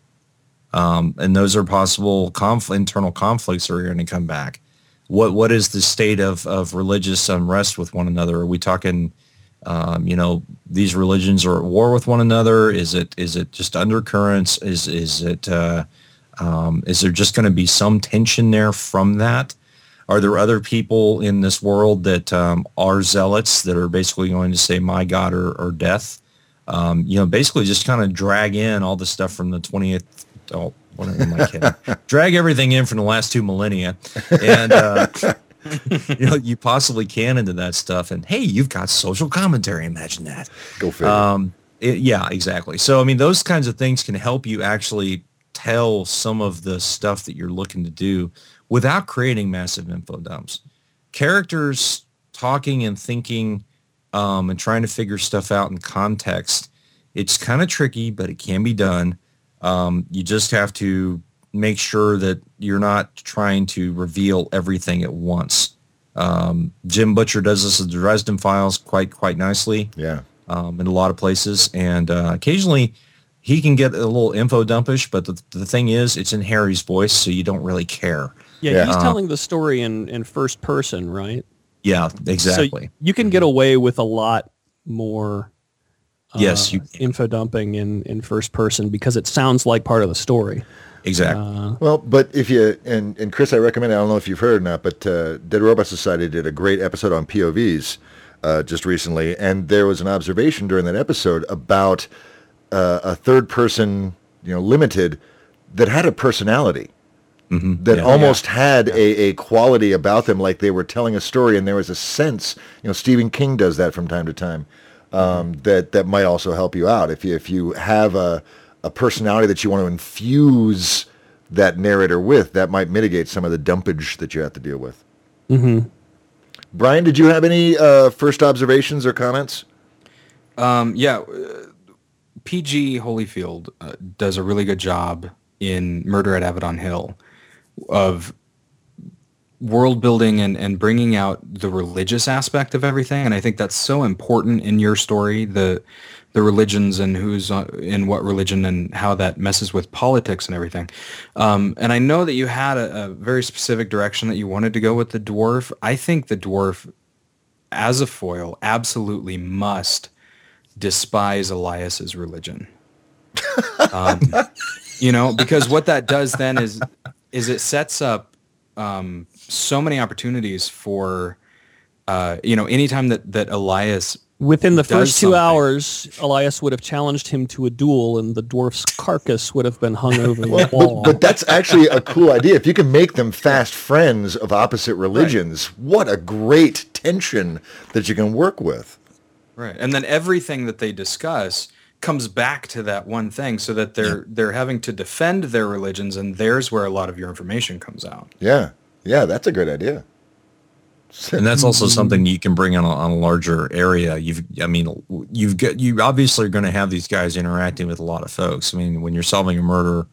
S3: Um, and those are possible conf- internal conflicts that are going to come back. What What is the state of, of religious unrest with one another? Are we talking, um, you know, these religions are at war with one another? Is it is it just undercurrents? Is is it uh, um, is there just going to be some tension there from that? Are there other people in this world that um, are zealots that are basically going to say my God or, or death? Um, you know, basically just kind of drag in all the stuff from the twentieth. Oh, what am I kidding? Drag everything in from the last two millennia, and uh, you know, you possibly can into that stuff. And hey, you've got social commentary. Imagine that.
S1: Go figure.
S3: Um, it, yeah, exactly. So I mean, those kinds of things can help you actually tell some of the stuff that you're looking to do without creating massive info dumps. Characters talking and thinking um, and trying to figure stuff out in context. It's kind of tricky, but it can be done. Um, you just have to make sure that you're not trying to reveal everything at once. Um, Jim Butcher does this with the Dresden Files quite quite nicely.
S1: Yeah.
S3: Um, in a lot of places, and uh, occasionally he can get a little info dumpish. But the the thing is, it's in Harry's voice, so you don't really care.
S5: Yeah,
S1: Yeah.
S5: he's
S3: Uh,
S5: telling the story in, in first person, right?
S3: Yeah, exactly.
S5: So you can get away with a lot more uh,
S3: Yes, you can.
S5: info dumping in, in first person because it sounds like part of the story.
S3: Exactly.
S5: Uh,
S1: Well, but if you, and, and Chris, I recommend, I don't know if you've heard or not, but uh, Dead Robot Society did a great episode on P O Vs uh, just recently, and there was an observation during that episode about uh, a third person, you know, limited, that had a personality.
S3: Mm-hmm.
S1: That
S3: Yeah.
S1: almost had a, a quality about them, like they were telling a story, and there was a sense. You know, Stephen King does that from time to time. Um, that that might also help you out if you if you have a a personality that you want to infuse that narrator with. That might mitigate some of the dumpage that you have to deal with.
S5: mm-hmm.
S1: Brian, did you have any uh, first observations or comments?
S2: Um, yeah, uh, P G Holyfield uh, does a really good job in Murder at Avedon Hill of world building and, and bringing out the religious aspect of everything. And I think that's so important in your story, the the religions and who's uh, in what religion and how that messes with politics and everything. Um, and I know that you had a, a very specific direction that you wanted to go with the dwarf. I think the dwarf, as a foil, absolutely must despise Elias's religion. Um, you know, because what that does then is is it sets up um, so many opportunities for, uh, you know, anytime that, that Elias
S5: Within the
S2: does
S5: first two
S2: something-
S5: hours, Elias would have challenged him to a duel, and the dwarf's carcass would have been hung over the
S1: But,
S5: wall.
S1: but that's actually a cool idea. If you can make them fast friends of opposite religions, what a great tension that you can work with.
S2: Right. And then everything that they discuss comes back to that one thing, so that they're they're having to defend their religions, and there's where a lot of your information comes out.
S1: Yeah, yeah, that's a great idea.
S3: And that's also something you can bring on a, on a larger area. You've, I mean, you've got, you obviously are going to have these guys interacting with a lot of folks. I mean, when you're solving a murder,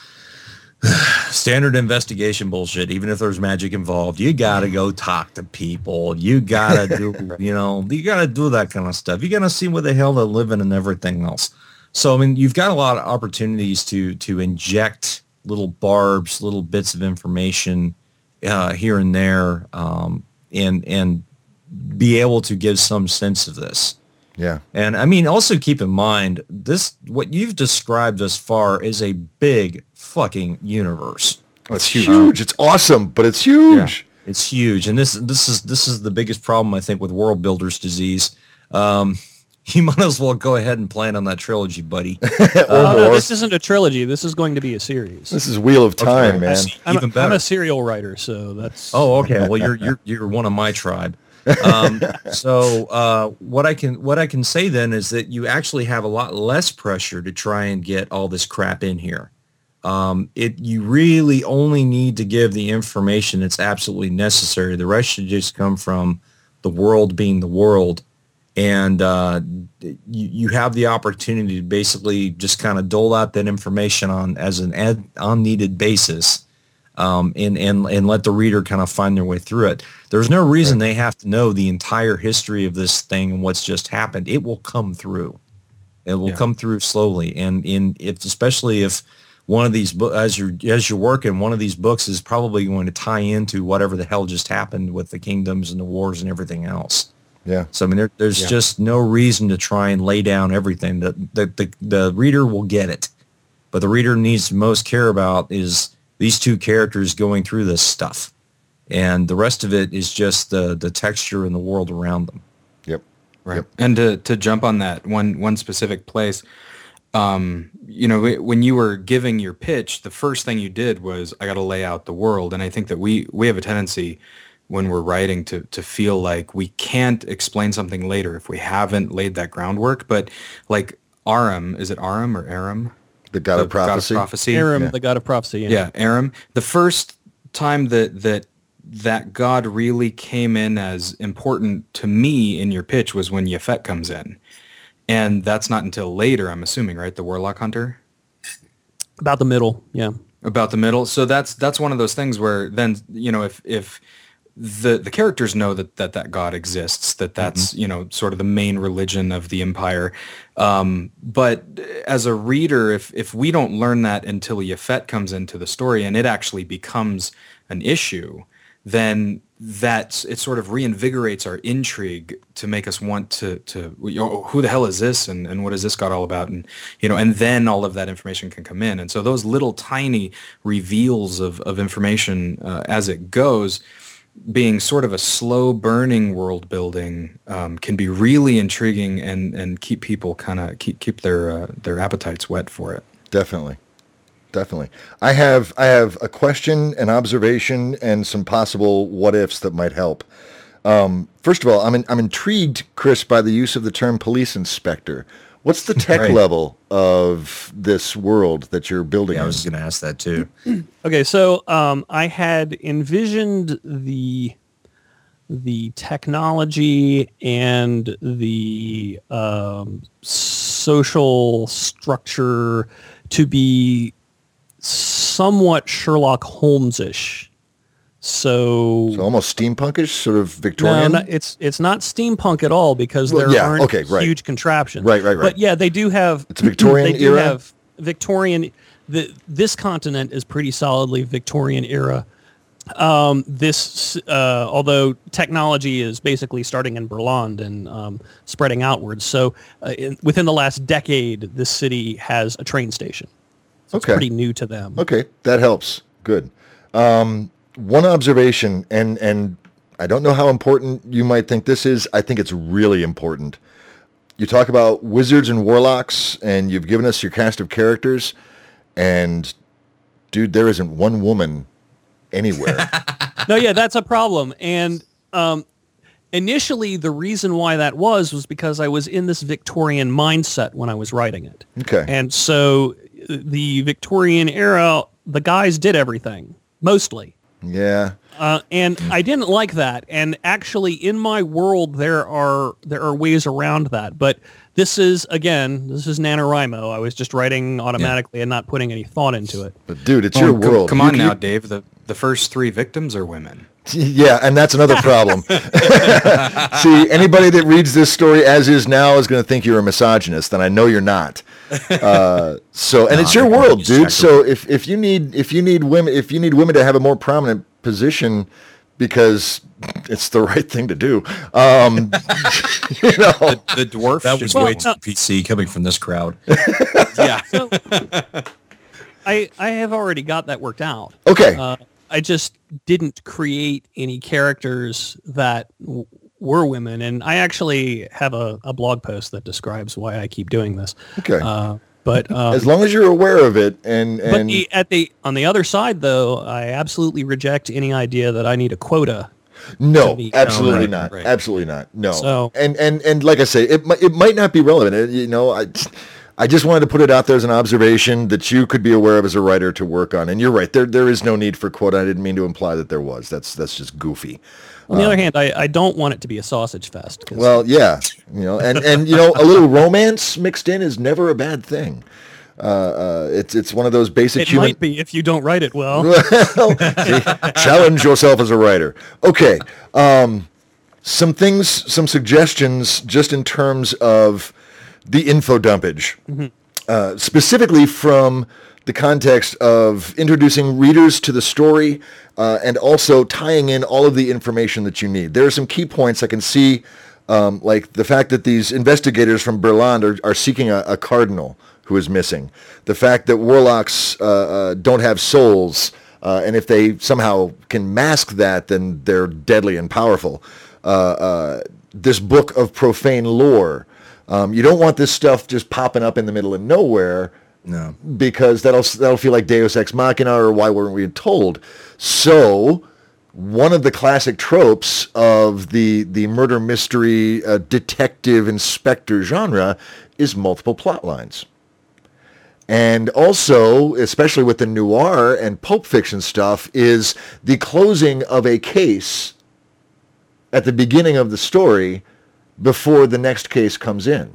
S3: standard investigation bullshit, even if there's magic involved, you got to go talk to people. You got to do, you know, you got to do that kind of stuff. You got to see where the hell they're living and everything else. So, I mean, you've got a lot of opportunities to, to inject little barbs, little bits of information uh, here and there, um, and and be able to give some sense of this.
S1: Yeah.
S3: And I mean, also keep in mind, this, what you've described thus far is a big fucking universe.
S1: Oh, it's huge. huge. It's awesome, but it's huge.
S3: Yeah, it's huge. And this this is this is the biggest problem, I think, with world builders disease. Um, you might as well go ahead and plan on that trilogy, buddy.
S5: uh, no, this isn't a trilogy. This is going to be a series.
S1: This is Wheel of Time, okay, man.
S5: I'm,
S3: Even
S5: a,
S3: better.
S5: I'm a serial writer, so that's...
S3: Oh, okay. Well, you're you're you're one of my tribe. um, so uh, what I can what I can say then is that you actually have a lot less pressure to try and get all this crap in here. Um, it you really only need to give the information that's absolutely necessary. The rest should just come from the world being the world, and uh, you you have the opportunity to basically just kind of dole out that information on as an ad, on needed basis. Um, and, and, and let the reader kind of find their way through it. There's no reason right. they have to know the entire history of this thing and what's just happened. It will come through. It will yeah. come through slowly. And in if, especially if one of these books, as you're, as you're working, one of these books is probably going to tie into whatever the hell just happened with the kingdoms and the wars and everything else.
S1: Yeah.
S3: So, I mean, there, there's yeah. just no reason to try and lay down everything. The, the, the, the reader will get it. But the reader needs to most care about is these two characters going through this stuff, and the rest of it is just the the texture and the world around them.
S1: Yep.
S2: Right.
S1: Yep.
S2: And to to jump on that one one specific place, um, you know, when you were giving your pitch, the first thing you did was I got to lay out the world, and I think that we we have a tendency when we're writing to to feel like we can't explain something later if we haven't laid that groundwork. But like Aram, is it Aram or Aram?
S1: The God
S2: the
S1: of prophecy.
S2: God of prophecy.
S5: Aram,
S2: yeah.
S5: the God of prophecy. Yeah.
S2: yeah, Aram. The first time that that that God really came in as important to me in your pitch was when Yefet comes in, and that's not until later, I'm assuming, right? The Warlock Hunter.
S5: About the middle, yeah.
S2: About the middle. So that's that's one of those things where then you know if if the the characters know that that, that God exists, that that's mm-hmm. you know sort of the main religion of the empire. Um, but as a reader, if if we don't learn that until Yefet comes into the story and it actually becomes an issue, then that it sort of reinvigorates our intrigue to make us want to to you know, who the hell is this and, and what is this got all about, and you know and then all of that information can come in. And so those little tiny reveals of of information uh, as it goes, being sort of a slow burning world building, um, can be really intriguing and and keep people kind of keep keep their uh, their appetites wet for it.
S1: Definitely. Definitely. I have I have a question, an observation, and some possible what ifs that might help. Um, first of all, I'm in, I'm intrigued, Chris, by the use of the term police inspector. What's the tech
S3: Right.
S1: level of this world that you're building?
S3: Yeah, I
S1: in?
S3: was going to ask that too.
S5: Okay, so um, I had envisioned the the technology and the um, social structure to be somewhat Sherlock Holmes-ish. So,
S1: So almost steampunkish, sort of
S5: no,
S1: Victorian.
S5: not, it's it's not steampunk at all because
S1: Well,
S5: there
S1: yeah,
S5: aren't
S1: okay, right.
S5: huge contraptions.
S1: Right, right, right.
S5: But yeah, they do have.
S1: It's a Victorian
S5: they do
S1: era?
S5: have Victorian. The this continent is pretty solidly Victorian era. Um, this, uh, although technology is basically starting in Berlin and um, spreading outwards. So uh, in, within the last decade, this city has a train station. So
S1: Okay.
S5: It's pretty new to them.
S1: Okay, that helps. Good. Um, one observation, and and I don't know how important you might think this is. I think it's really important. You talk about wizards and warlocks, and you've given us your cast of characters, and dude, there isn't one woman anywhere.
S5: No, yeah, that's a problem. And um, initially, the reason why that was was because I was in this Victorian mindset when I was writing it.
S1: Okay.
S5: And so uh, the Victorian era, the guys did everything, mostly.
S1: Yeah.
S5: Uh, and I didn't like that. And actually, in my world, there are there are ways around that. But this is, again, this is NaNoWriMo. I was just writing automatically and not putting any thought into it.
S1: But dude, it's
S2: Oh,
S1: your
S2: co-
S1: world.
S2: Come
S1: You-
S2: on
S1: you-
S2: now, Dave. The the first three victims are women.
S1: Yeah, and that's another problem. See, anybody that reads this story as is now is going to think you're a misogynist, and I know you're not. Uh, so, and it's your
S3: Nah,
S1: world,
S3: he's
S1: dude.
S3: checked
S1: So if, if you need if you need women if you need women to have a more prominent position because it's the right thing to do, um, you know,
S2: The, the dwarf.
S3: That was
S2: should-
S3: way too P C coming from this crowd.
S2: yeah.
S5: So I I have already got that worked out.
S1: okay,
S5: Uh, I just didn't create any characters that w- were women, and I actually have a, a blog post that describes why I keep doing this.
S1: okay.
S5: Uh, but um,
S1: As long as you're aware of it, and
S5: but
S1: and
S5: the, at the on the other side, though, I absolutely reject any idea that I need a quota.
S1: no,
S5: to be-
S1: absolutely
S2: Oh, right,
S1: not,
S2: right.
S1: absolutely not. No,
S5: So-
S1: and and and like I say, it mi- it might not be relevant. It- you know, I. I just wanted to put it out there as an observation that you could be aware of as a writer to work on. And you're right, there there is no need for quota. I didn't mean to imply that there was. That's that's just goofy.
S5: On the other hand, I, I don't want it to be a sausage fest. 'cause
S1: Well, yeah, you know, and, and you know, a little romance mixed in is never a bad thing. Uh, uh, it's it's one of those basic
S5: it
S1: human.
S5: might be if you don't write it well.
S1: Well, see, challenge yourself as a writer. Okay, um, some things, some suggestions, just in terms of the info dumpage, uh, specifically from the context of introducing readers to the story uh, and also tying in all of the information that you need. There are some key points I can see, um, like the fact that these investigators from Berlin are, are seeking a, a cardinal who is missing. The fact that warlocks uh, uh, don't have souls, uh, and if they somehow can mask that, then they're deadly and powerful. Uh, uh, this book of profane lore. Um, you don't want this stuff just popping up in the middle of nowhere,
S3: No.
S1: because that'll that'll feel like Deus Ex Machina, or why weren't we told? So, one of the classic tropes of the the murder mystery uh, detective inspector genre is multiple plot lines. And also, especially with the noir and pulp fiction stuff, is the closing of a case at the beginning of the story before the next case comes in.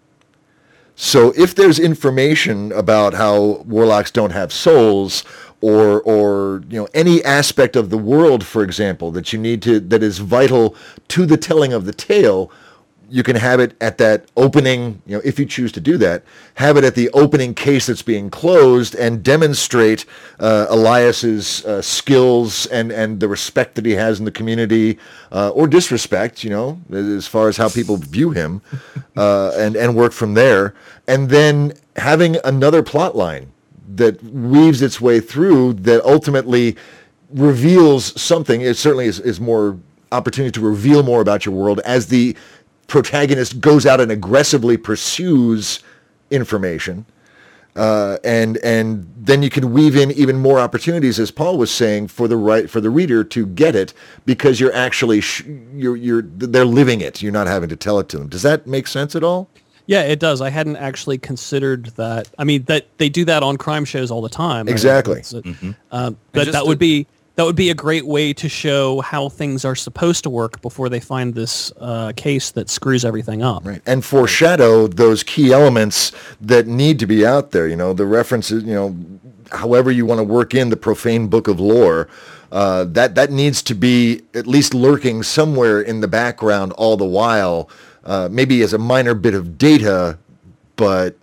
S1: So if there's information about how warlocks don't have souls, or or you know any aspect of the world, for example, that you need to that is vital to the telling of the tale, you can have it at that opening, you know, if you choose to do that, have it at the opening case that's being closed and demonstrate uh, Elias's uh, skills and, and the respect that he has in the community, uh, or disrespect, you know, as far as how people view him, uh, and, and work from there. And then having another plot line that weaves its way through that ultimately reveals something. It certainly is, is more opportunity to reveal more about your world as the protagonist goes out and aggressively pursues information, uh, and and then you can weave in even more opportunities, as Paul was saying, for the right for the reader to get it, because you're actually sh- you're you're they're living it. You're not having to tell it to them. Does that make sense at all?
S5: Yeah, it does. I hadn't actually considered that. I mean, that they do that on crime shows all the time.
S1: Exactly.
S5: Right?
S3: Mm-hmm.
S5: Um, but that would be that would be a great way to show how things are supposed to work before they find this uh, case that screws everything up.
S1: Right. And foreshadow those key elements that need to be out there. You know, the references, you know, however you want to work in the profane book of lore, uh, that, that needs to be at least lurking somewhere in the background all the while, uh, maybe as a minor bit of data, but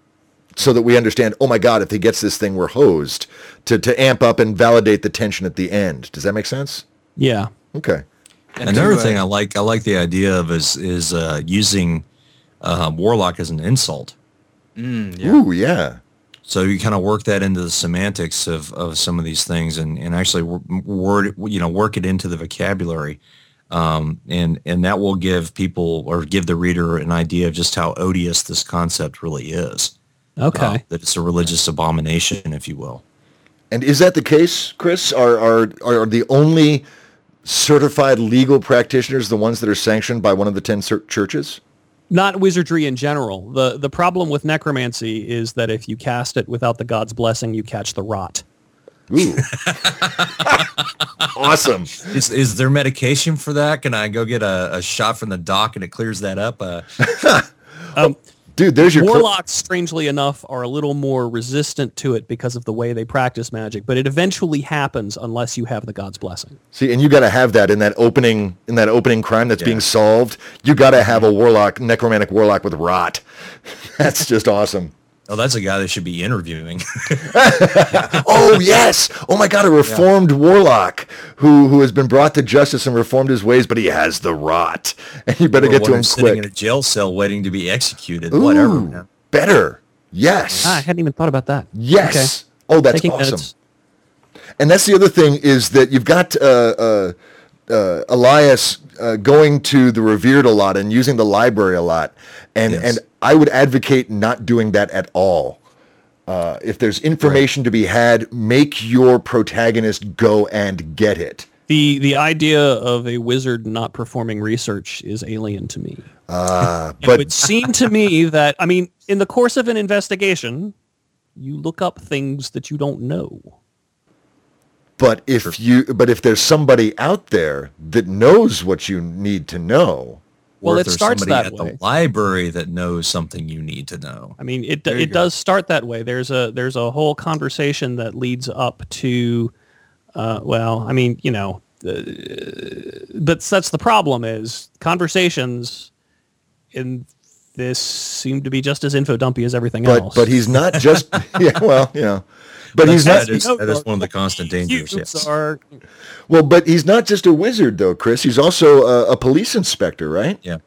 S1: so that we understand, oh my God, if he gets this thing, we're hosed, to, to amp up and validate the tension at the end. Does that make sense?
S5: Yeah.
S1: Okay.
S2: And
S3: Another
S2: to, uh,
S3: thing I like, I like the idea of is is uh, using uh, Warlock as an insult.
S2: Mm, yeah.
S1: Ooh, yeah.
S3: So you kind of work that into the semantics of, of some of these things, and, and actually word you know work it into the vocabulary, um, and and that will give people or give the reader an idea of just how odious this concept really is.
S5: Okay.
S3: Uh, that it's a religious abomination, if you will.
S1: And is that the case, Chris? Are are are the only certified legal practitioners the ones that are sanctioned by one of the ten churches?
S5: Not wizardry in general. The the problem with necromancy is that if you cast it without the god's blessing, you catch the rot.
S1: Ooh. Awesome.
S3: Is is there medication for that? Can I go get a, a shot from the doc and it clears that up? Uh,
S5: Um,
S1: Dude, there's your...
S5: Warlocks, strangely enough, are a little more resistant to it because of the way they practice magic, but it eventually happens unless you have the god's blessing.
S1: See, and you got to have that in that opening in that opening crime that's
S3: Yeah.
S1: being solved. You got to have a warlock, necromantic warlock with rot. That's just awesome.
S3: oh, that's a guy they should be interviewing.
S1: Oh, yes. Oh, my God, a reformed warlock who who has been brought to justice and reformed his ways, but he has the rot. And you better
S3: Or
S1: get to
S3: one
S1: him
S3: who's sitting
S1: quick.
S3: in a jail cell waiting to be executed.
S1: Ooh,
S3: Whatever. Man.
S1: better. Yes.
S5: Ah, I hadn't even thought about that.
S1: Yes. Oh, that's
S5: Taking
S1: awesome.
S5: notes.
S1: And that's the other thing is that you've got uh, uh, uh, Elias uh, going to the Revered a lot and using the library a lot. And
S3: Yes.
S1: and I would advocate not doing that at all. Uh, if there's information to be had, make your protagonist go and get it.
S5: The the idea of a wizard not performing research is alien to me.
S1: Uh,
S5: It
S1: but
S5: would seem to me that, I mean, in the course of an investigation, you look up things that you don't know.
S1: but if you but if there's somebody out there that knows what you need to know,
S5: Well,
S3: Or
S5: it
S3: if there's
S5: starts
S3: somebody
S5: that
S3: at
S5: way.
S3: the library that knows something you need to know.
S5: I mean, it
S2: There you
S5: it
S2: go.
S5: does start that way. There's a there's a whole conversation that leads up to, uh, well, I mean, you know, uh, but that's the problem is conversations in this seem to be just as info dumpy as everything
S1: but
S5: else.
S1: but he's not just yeah well you know but he's not
S3: that is, that is one of the constant dangers.
S5: Cubes
S3: Yes.
S5: are-
S1: well but he's not just a wizard though, Chris. He's also a, a police inspector, right?
S3: Yeah.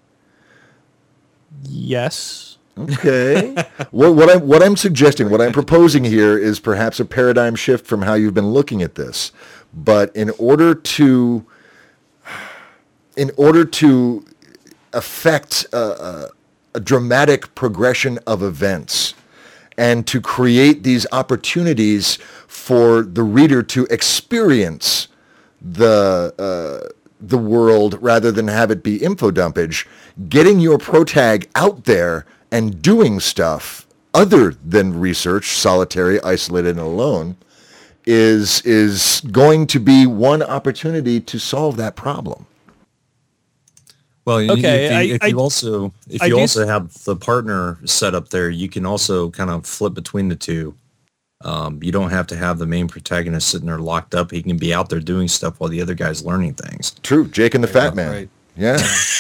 S5: yes.
S1: Okay. what, what I'm what I'm suggesting, what I'm proposing here is perhaps a paradigm shift from how you've been looking at this. But in order to in order to affect a, a, a dramatic progression of events and to create these opportunities for the reader to experience the uh, the world rather than have it be info dumpage, getting your protag out there and doing stuff other than research, solitary, isolated, and alone, is is going to be one opportunity to solve that problem.
S3: Well, you-
S5: Okay,
S3: if you,
S5: I-
S3: if
S5: I-
S3: you also if
S5: I
S3: you
S5: do
S3: also
S5: s-
S3: have the partner set up there, you can also kind of flip between the two. Um, you don't have to have the main protagonist sitting there locked up. He can be out there doing stuff while the other guy's learning things.
S1: True, Jake and the Fat
S2: go,
S1: Man.
S2: right.
S1: Yeah.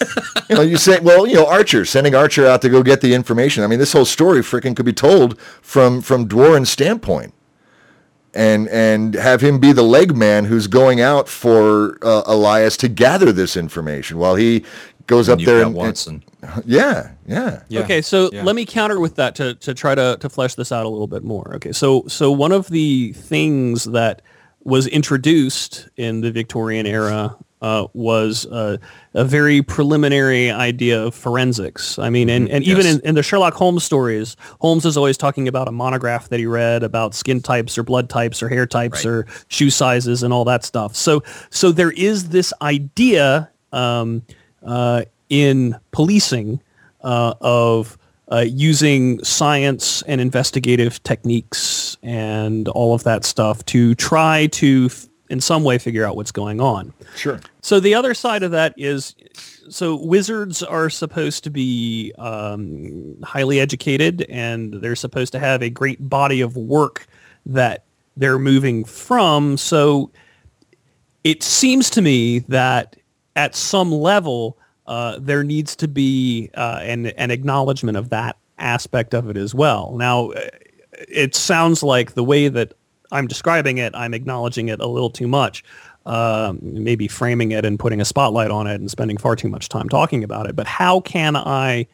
S1: You know, you say, well, you know, Archer, sending Archer out to go get the information. I mean, this whole story freaking could be told from from Dworin's standpoint, and and have him be the leg man who's going out for uh, Elias to gather this information while he goes
S3: And
S1: up
S3: you've
S1: there
S3: got
S1: and,
S3: Watson.
S1: and yeah, yeah,
S2: Yeah.
S5: Okay, so
S2: Yeah.
S5: let me counter with that to, to try to, to flesh this out a little bit more. Okay, so so one of the things that was introduced in the Victorian era uh, was uh, a very preliminary idea of forensics. I mean, and, and even
S3: Yes.
S5: in, in the Sherlock Holmes stories, Holmes is always talking about a monograph that he read about skin types or blood types or hair types
S3: Right.
S5: or shoe sizes and all that stuff. So so there is this idea um, uh, in policing uh, of uh, using science and investigative techniques and all of that stuff to try to, f- in some way, figure out what's going on.
S1: sure.
S5: So the other side of that is, so wizards are supposed to be um, highly educated, and they're supposed to have a great body of work that they're moving from. So it seems to me that at some level, uh, there needs to be uh, an, an acknowledgement of that aspect of it as well. Now, uh, it sounds like the way that I'm describing it, I'm acknowledging it a little too much, um, maybe framing it and putting a spotlight on it and spending far too much time talking about it. But how can I,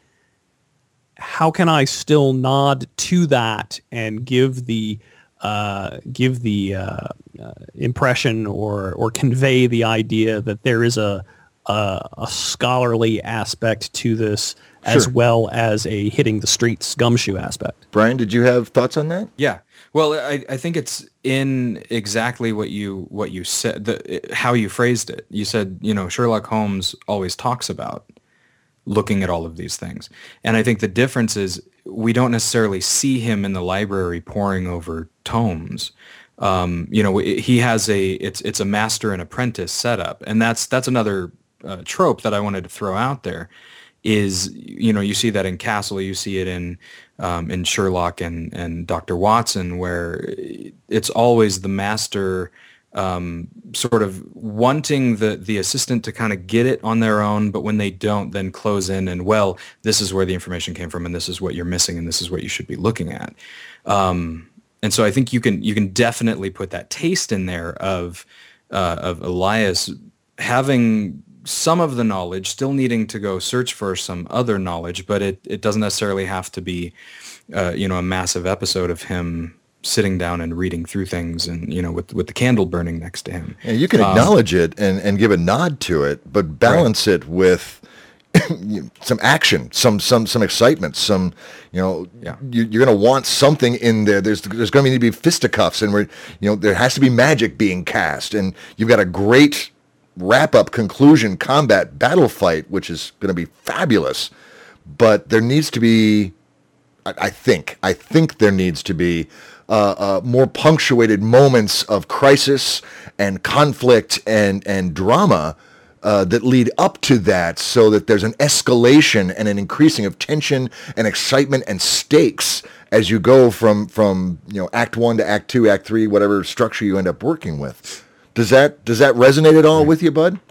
S5: how can I still nod to that and give the uh, give the uh, uh, impression or or convey the idea that there is a a, a scholarly aspect to this, as
S1: Sure.
S5: well as a hitting the streets gumshoe aspect?
S1: Brian, did you have thoughts on that?
S2: Yeah. Well, I, I think it's in exactly what you what you said, the, how you phrased it. You said, you know, Sherlock Holmes always talks about looking at all of these things. And I think the difference is we don't necessarily see him in the library poring over tomes. Um, you know, he has a it's it's a master and apprentice setup, and that's that's another uh, trope that I wanted to throw out there. Is, you know, you see that in Castle, you see it in um, in Sherlock and and Doctor Watson, where it's always the master um, sort of wanting the the assistant to kind of get it on their own, but when they don't, then close in and, well, this is where the information came from, and this is what you're missing, and this is what you should be looking at. Um, and so I think you can you can definitely put that taste in there of uh, of Elias having some of the knowledge, still needing to go search for some other knowledge, but it, it doesn't necessarily have to be, uh, you know, a massive episode of him sitting down and reading through things and, you know, with with the candle burning next to him.
S1: Yeah, you can
S2: Um,
S1: acknowledge it and, and give a nod to it, but balance it with some action, some some some excitement, some, you know,
S2: Yeah.
S1: you, you're going to want something in there. There's there's going to need to be fisticuffs, and we're, you know, there has to be magic being cast, and you've got a great wrap-up conclusion combat battle fight, which is going to be fabulous. But there needs to be, I, I think, I think there needs to be uh, uh, more punctuated moments of crisis and conflict and and drama uh, that lead up to that, so that there's an escalation and an increasing of tension and excitement and stakes as you go from from you know Act One to Act Two, Act Three, whatever structure you end up working with. Does that does that resonate at all with you, bud?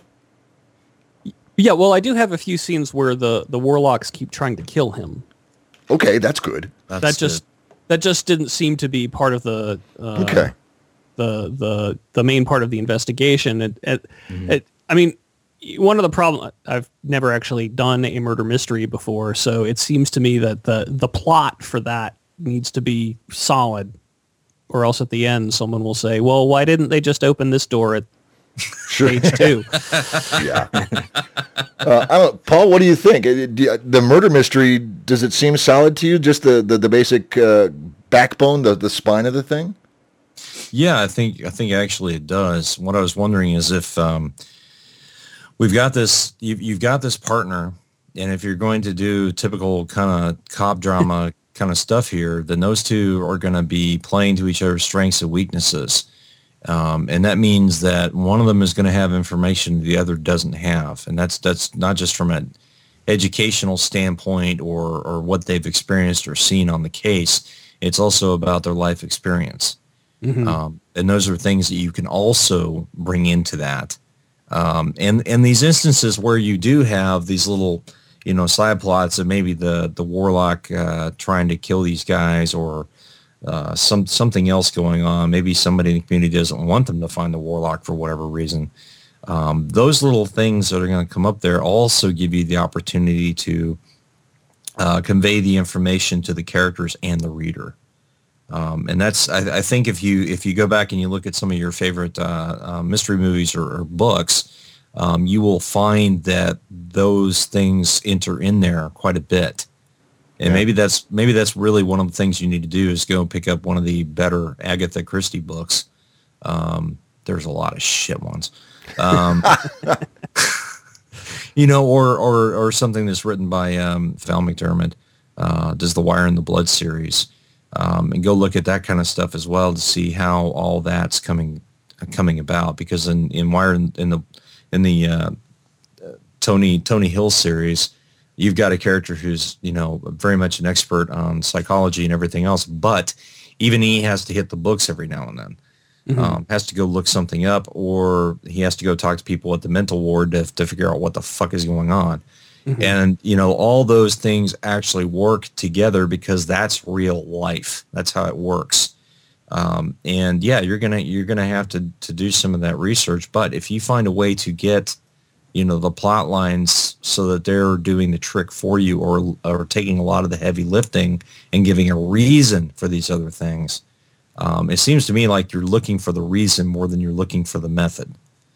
S5: Yeah, well, I do have a few scenes where the, the warlocks keep trying to kill him.
S1: Okay, that's good.
S3: That's
S5: that just that just didn't seem to be part of the uh,
S1: Okay.
S5: the the the main part of the investigation. It, it, it, I mean, one of the problem, I've never actually done a murder mystery before, so it seems to me that the the plot for that needs to be solid, or else at the end someone will say, "Well, why didn't they just open this door at
S1: Sure.
S5: page two?"
S1: Yeah. uh, I don't, Paul, what do you think? Uh, do you- The murder mystery, does it seem solid to you? Just the, the, the basic uh, backbone, the, the spine of the thing?
S3: Yeah, I think I think actually it does. What I was wondering is if um, we've got this, you've, you've got this partner, and if you're going to do typical kind of cop drama kind of stuff here, then those two are going to be playing to each other's strengths and weaknesses. Um, and that means that one of them is going to have information the other doesn't have. And that's that's not just from an educational standpoint or, or what they've experienced or seen on the case. It's also about their life experience.
S5: Mm-hmm.
S3: Um, and those are things that you can also bring into that. Um, and, and these instances where you do have these little, you know, side plots of maybe the, the warlock uh, trying to kill these guys or uh, some something else going on. Maybe somebody in the community doesn't want them to find the warlock for whatever reason. Um, those little things that are going to come up there also give you the opportunity to uh, convey the information to the characters and the reader. Um, and that's, I, I think if you if you go back and you look at some of your favorite uh, uh, mystery movies or, or books, um, you will find that those things enter in there quite a bit. And yeah. maybe that's maybe that's really one of the things you need to do is go pick up one of the better Agatha Christie books. Um, there's a lot of shit ones, um, you know, or or or something that's written by um, Val McDermid, uh, does the Wire and the Blood series. Um, and go look at that kind of stuff as well to see how all that's coming coming about. Because in, in Wire in, in the in the uh, Tony Tony Hill series, you've got a character who's, you know, very much an expert on psychology and everything else, but even he has to hit the books every now and then. Mm-hmm. Um, has to go look something up, or he has to go talk to people at the mental ward to to figure out what the fuck is going on. Mm-hmm. And, you know, all those things actually work together because that's real life. That's how it works. Um, and yeah, you're going to, you're going to have to, to do some of that research. But if you find a way to get, you know, the plot lines so that they're doing the trick for you, or, or taking a lot of the heavy lifting and giving a reason for these other things, um, it seems to me like you're looking for the reason more than you're looking for the method.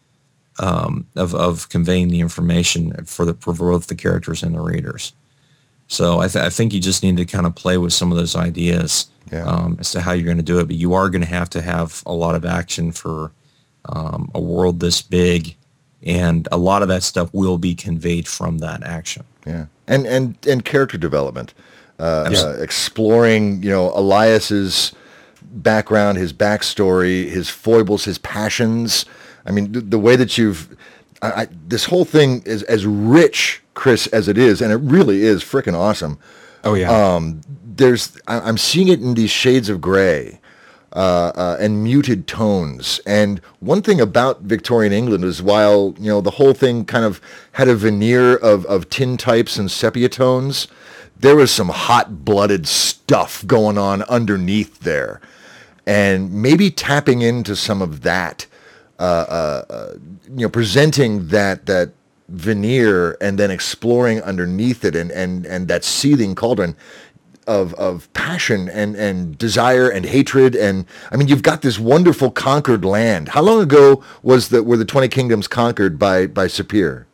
S3: Um, of, of conveying the information for the for both the characters and the readers. So I, th- I think you just need to kind of play with some of those ideas yeah. um, as to how you're going to do it. But you are going to have to have a lot of action for um, a world this big, and a lot of that stuff will be conveyed from that action.
S1: Yeah, and and and character development, uh, uh, exploring, you know, Elias's background, his backstory, his foibles, his passions. I mean, the, the way that you've, I, I, this whole thing is as rich, Chris, as it is, and it really is freaking awesome.
S2: Oh yeah.
S1: Um, there's, I, I'm seeing it in these shades of gray, uh, uh, and muted tones. And one thing about Victorian England is, while, you know, the whole thing kind of had a veneer of of tintypes and sepia tones, there was some hot-blooded stuff going on underneath there, and maybe tapping into some of that. Uh, uh, you know, presenting that that veneer and then exploring underneath it, and, and, and that seething cauldron of of passion and, and desire and hatred. And I mean, you've got this wonderful conquered land. How long ago was the were the twenty Kingdoms conquered by by Sapir?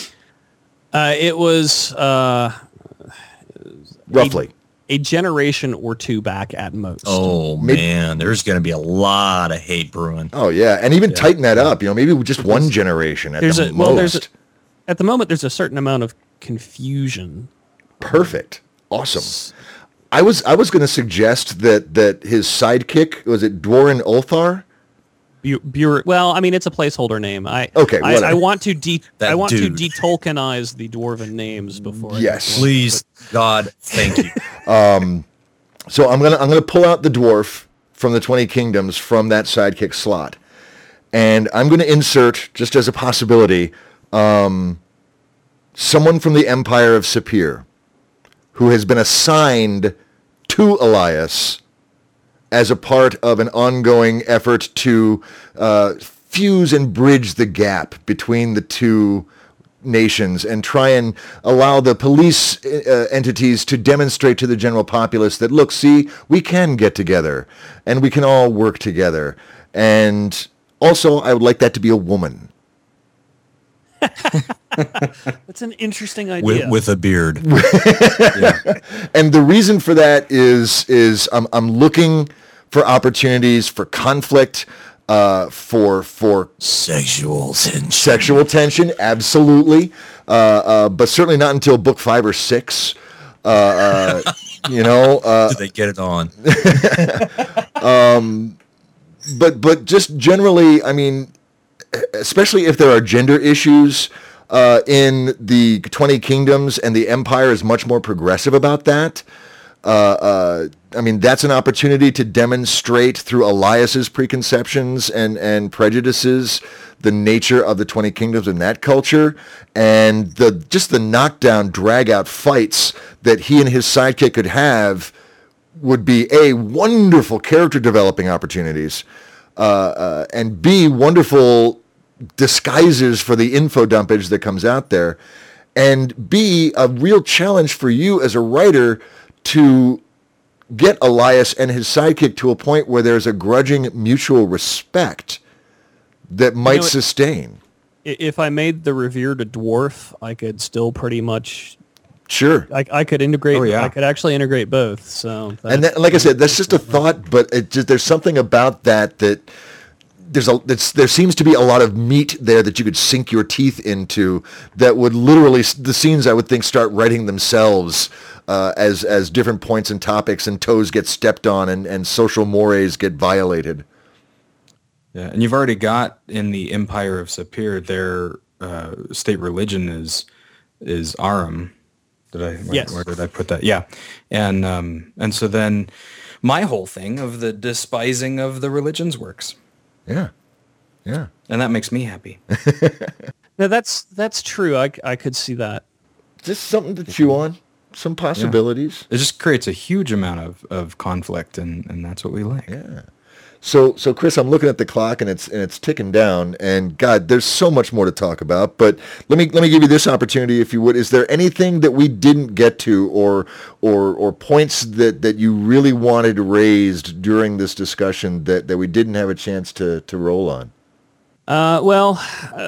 S5: Uh, it was uh,
S1: roughly.
S5: A generation or two back at most.
S3: Oh, maybe, man, there's going to be a lot of hate brewing.
S1: Oh, yeah, and even yeah. tighten that up. You know, maybe just one generation at
S5: there's
S1: the
S5: a,
S1: most.
S5: Well, there's a, at the moment, there's a certain amount of confusion.
S1: Perfect. Awesome. I was I was going to suggest that, that his sidekick, was it Dworin Ulthar?
S5: Bur- well, I mean, it's a placeholder name. I
S1: okay.
S5: I, I want to de I want
S3: dude.
S5: to de-Tolkienize the dwarven names before.
S1: Yes,
S5: I
S3: please, God, thank you.
S1: um, so I'm gonna I'm gonna pull out the dwarf from the twenty Kingdoms from that sidekick slot, and I'm gonna insert, just as a possibility, um, someone from the Empire of Sapir, who has been assigned to Elias as a part of an ongoing effort to uh, fuse and bridge the gap between the two nations, and try and allow the police uh, entities to demonstrate to the general populace that, look, see, we can get together and we can all work together. And also, I would like that to be a woman.
S5: That's an interesting idea.
S3: With, with a beard.
S1: Yeah. And the reason for that is is I'm I'm looking for opportunities for conflict, uh, for for
S3: sexual tension.
S1: Sexual tension, absolutely, uh, uh, but certainly not until book five or six. Uh, uh, you know, uh,
S3: did they get it on?
S1: um, but but just generally, I mean, especially if there are gender issues uh, in the twenty Kingdoms, and the Empire is much more progressive about that. Uh, uh, I mean, that's an opportunity to demonstrate through Elias's preconceptions and, and prejudices the nature of the twenty Kingdoms in that culture, and the just the knockdown, drag-out fights that he and his sidekick could have would be A, wonderful character developing opportunities, uh, uh, and B, wonderful disguises for the info dumpage that comes out there, and B, a real challenge for you as a writer to get Elias and his sidekick to a point where there's a grudging mutual respect that might you know, sustain.
S5: If I made the revered a dwarf, I could still pretty much...
S1: Sure.
S5: I, I could integrate.
S2: Oh, yeah.
S5: I could actually integrate both. So,
S1: and that, like I said, that's just a thought, but it just, there's something about that that there's a that's, there seems to be a lot of meat there that you could sink your teeth into. That would literally the scenes I would think start writing themselves uh, as as different points and topics and toes get stepped on and, and social mores get violated.
S2: Yeah, and you've already got in the Empire of Sapir, their uh, state religion is is Arum. Did I? Where,
S5: yes.
S2: Where did I put that? Yeah, and um, and so then my whole thing of the despising of the religions works.
S1: Yeah, yeah,
S2: and that makes me happy.
S5: No, that's that's true. I, I could see that.
S1: Just something to chew on. Some possibilities.
S2: Yeah. It just creates a huge amount of, of conflict, and, and that's what we like.
S1: Yeah. So, so Chris, I'm looking at the clock and it's and it's ticking down. And God, there's so much more to talk about. But let me let me give you this opportunity, if you would. Is there anything that we didn't get to, or or or points that, that you really wanted raised during this discussion that, that we didn't have a chance to to roll on?
S5: Uh, well, uh,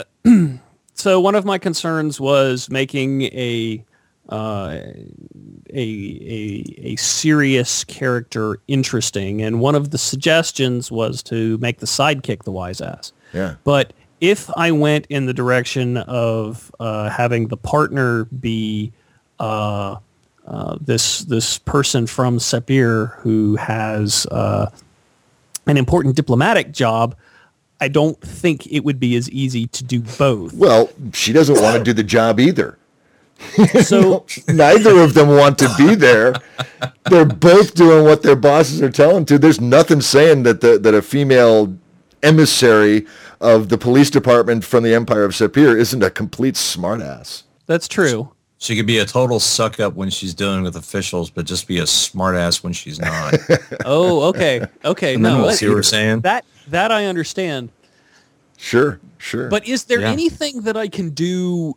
S5: so one of my concerns was making a. Uh, a, a a serious character interesting, and one of the suggestions was to make the sidekick the wise ass.
S1: Yeah.
S5: But if I went in the direction of uh, having the partner be uh, uh, this this person from Sapir who has uh, an important diplomatic job, I don't think it would be as easy to do both.
S1: Well, she doesn't want to do the job either.
S5: So
S1: neither of them want to be there. They're both doing what their bosses are telling to. There's nothing saying that the, that a female emissary of the police department from the Empire of Sapir isn't a complete smartass.
S5: That's true.
S3: She could be a total suck up when she's dealing with officials, but just be a smartass when she's not.
S5: Oh, okay, okay.
S3: And
S5: no,
S3: then we'll
S5: that,
S3: see what we're saying.
S5: That that I understand.
S1: Sure, sure.
S5: But is there
S2: Yeah.
S5: anything that I can do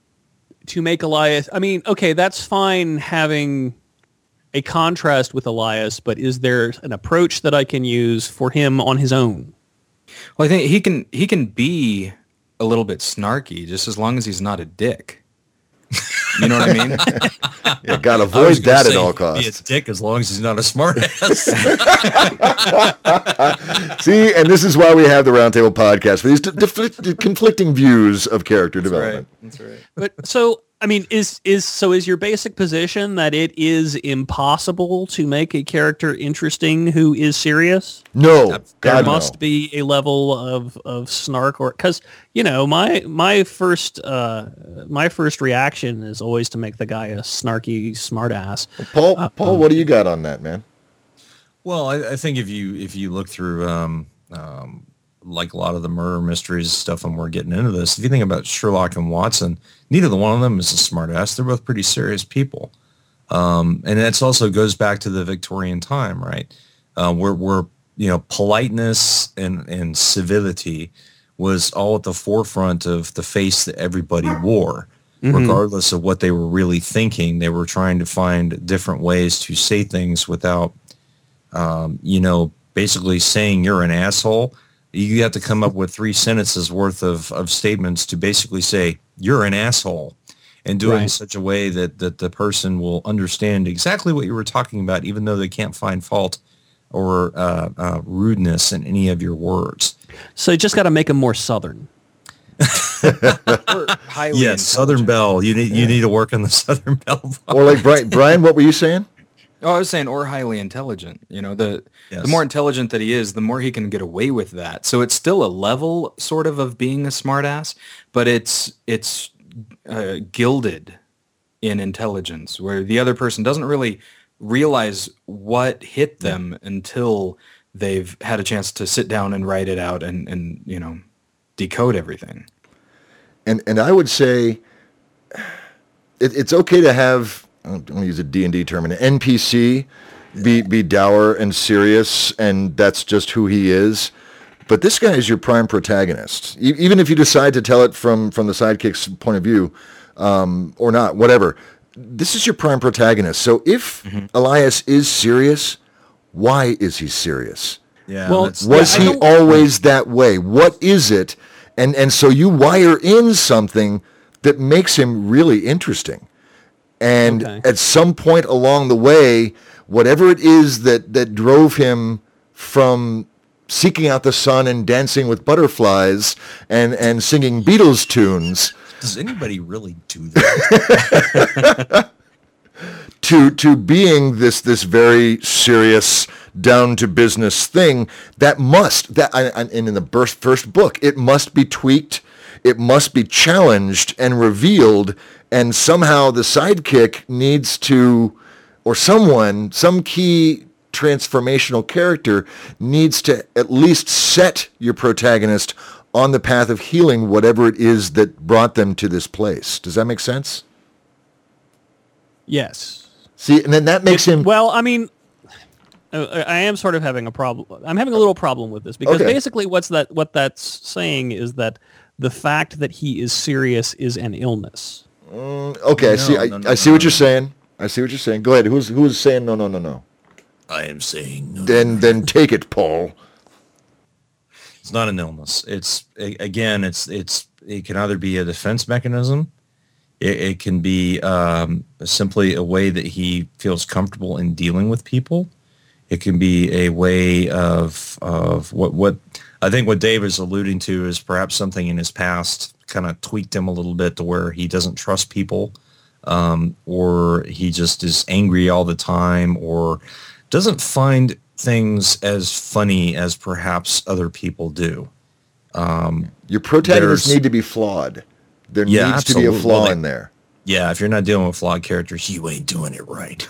S5: to make Elias? I mean, okay, that's fine having a contrast with Elias, but is there an approach that I can use for him on his own?
S2: Well, I think he can he can be a little bit snarky, just as long as he's not a dick. You know what I mean?
S1: Yeah, gotta
S3: I was
S1: avoid
S3: gonna
S1: that at
S3: say
S1: all
S3: he'd Be a
S1: costs.
S3: dick as long as he's not a smartass.
S1: See, and this is why we have the Roundtable podcast, for these d- dif- conflicting views of character development.
S2: That's right.
S5: But so, I mean, is is so is your basic position that it is impossible to make a character interesting who is serious?
S1: No,
S5: There
S1: God,
S5: must
S1: no.
S5: be a level of, of snark, or because you know my my first uh, my first reaction is always to make the guy a snarky smartass.
S1: Paul,
S5: Uh,
S1: Paul, what do you got on that, man?
S3: Well, I, I think if you if you look through um, um, like a lot of the murder mysteries stuff, and we're getting into this, if you think about Sherlock and Watson, neither the one of them is a smartass. They're both pretty serious people, um, and that also goes back to the Victorian time, right? Uh, where where you know politeness and and civility was all at the forefront of the face that everybody wore. Mm-hmm. Regardless of what they were really thinking, they were trying to find different ways to say things without Um, you know, basically saying you're an asshole. You have to come up with three sentences worth of, of statements to basically say you're an asshole, and do it in
S5: Right.
S3: such a way that, that the person will understand exactly what you were talking about, even though they can't find fault or uh, uh, rudeness in any of your words.
S5: So you just got to make him more southern.
S2: Or highly
S3: Yes, Southern
S2: intelligent.
S3: Belle. You need you need to work on the Southern Belle.
S1: Or like Brian, Brian, what were you saying?
S2: Oh, I was saying, or highly intelligent. You know, the
S3: Yes.
S2: the more intelligent that he is, the more he can get away with that. So it's still a level, sort of, of being a smartass, but it's it's uh, gilded in intelligence, where the other person doesn't really realize what hit them until they've had a chance to sit down and write it out and, and you know, decode everything.
S1: And and I would say it, it's okay to have, I'm going to use a D and D term, an N P C be be dour and serious, and that's just who he is. But this guy is your prime protagonist. E- even if you decide to tell it from, from the sidekick's point of view, um, or not, whatever, this is your prime protagonist. So if mm-hmm. Elias is serious, why is he serious?
S3: Yeah.
S5: Well,
S1: was
S5: yeah,
S1: he always that way? What is it? And and so you wire in something that makes him really interesting. And
S5: okay.
S1: at some point along the way, whatever it is that, that drove him from seeking out the sun and dancing with butterflies and, and singing Beatles tunes.
S3: Does anybody really do that?
S1: to to being this this very serious, down to business thing that must that and in the first first book it must be tweaked, it must be challenged and revealed, and somehow the sidekick needs to, or someone, some key transformational character needs to at least set your protagonist on the path of healing whatever it is that brought them to this place. Does that make sense?
S5: Yes.
S1: See, and then that makes him...
S5: Well, I mean, I am sort of having a problem. I'm having a little problem with this because
S1: Okay.
S5: basically what's that? What that's saying is that the fact that he is serious is an illness.
S1: Mm, okay, I see. I,
S3: no, no,
S1: I see
S3: no,
S1: what
S3: no.
S1: you're saying. I see what you're saying. Go ahead. Who's who's saying no, no, no, no?
S3: I am saying no.
S1: Then then take it, Paul.
S3: It's not an illness. It's a- again, it's it's it can either be a defense mechanism. It, it can be um, simply a way that he feels comfortable in dealing with people. It can be a way of of what what I think what Dave is alluding to is perhaps something in his past kind of tweaked him a little bit to where he doesn't trust people, um, or he just is angry all the time, or doesn't find things as funny as perhaps other people do. Um,
S1: Your protagonists
S3: There's-
S1: need to be flawed. There
S3: Yeah,
S1: needs to be a
S3: absolutely.
S1: flaw
S3: Well, they-
S1: in there.
S3: yeah, if you're not dealing with flawed characters, you ain't doing it right.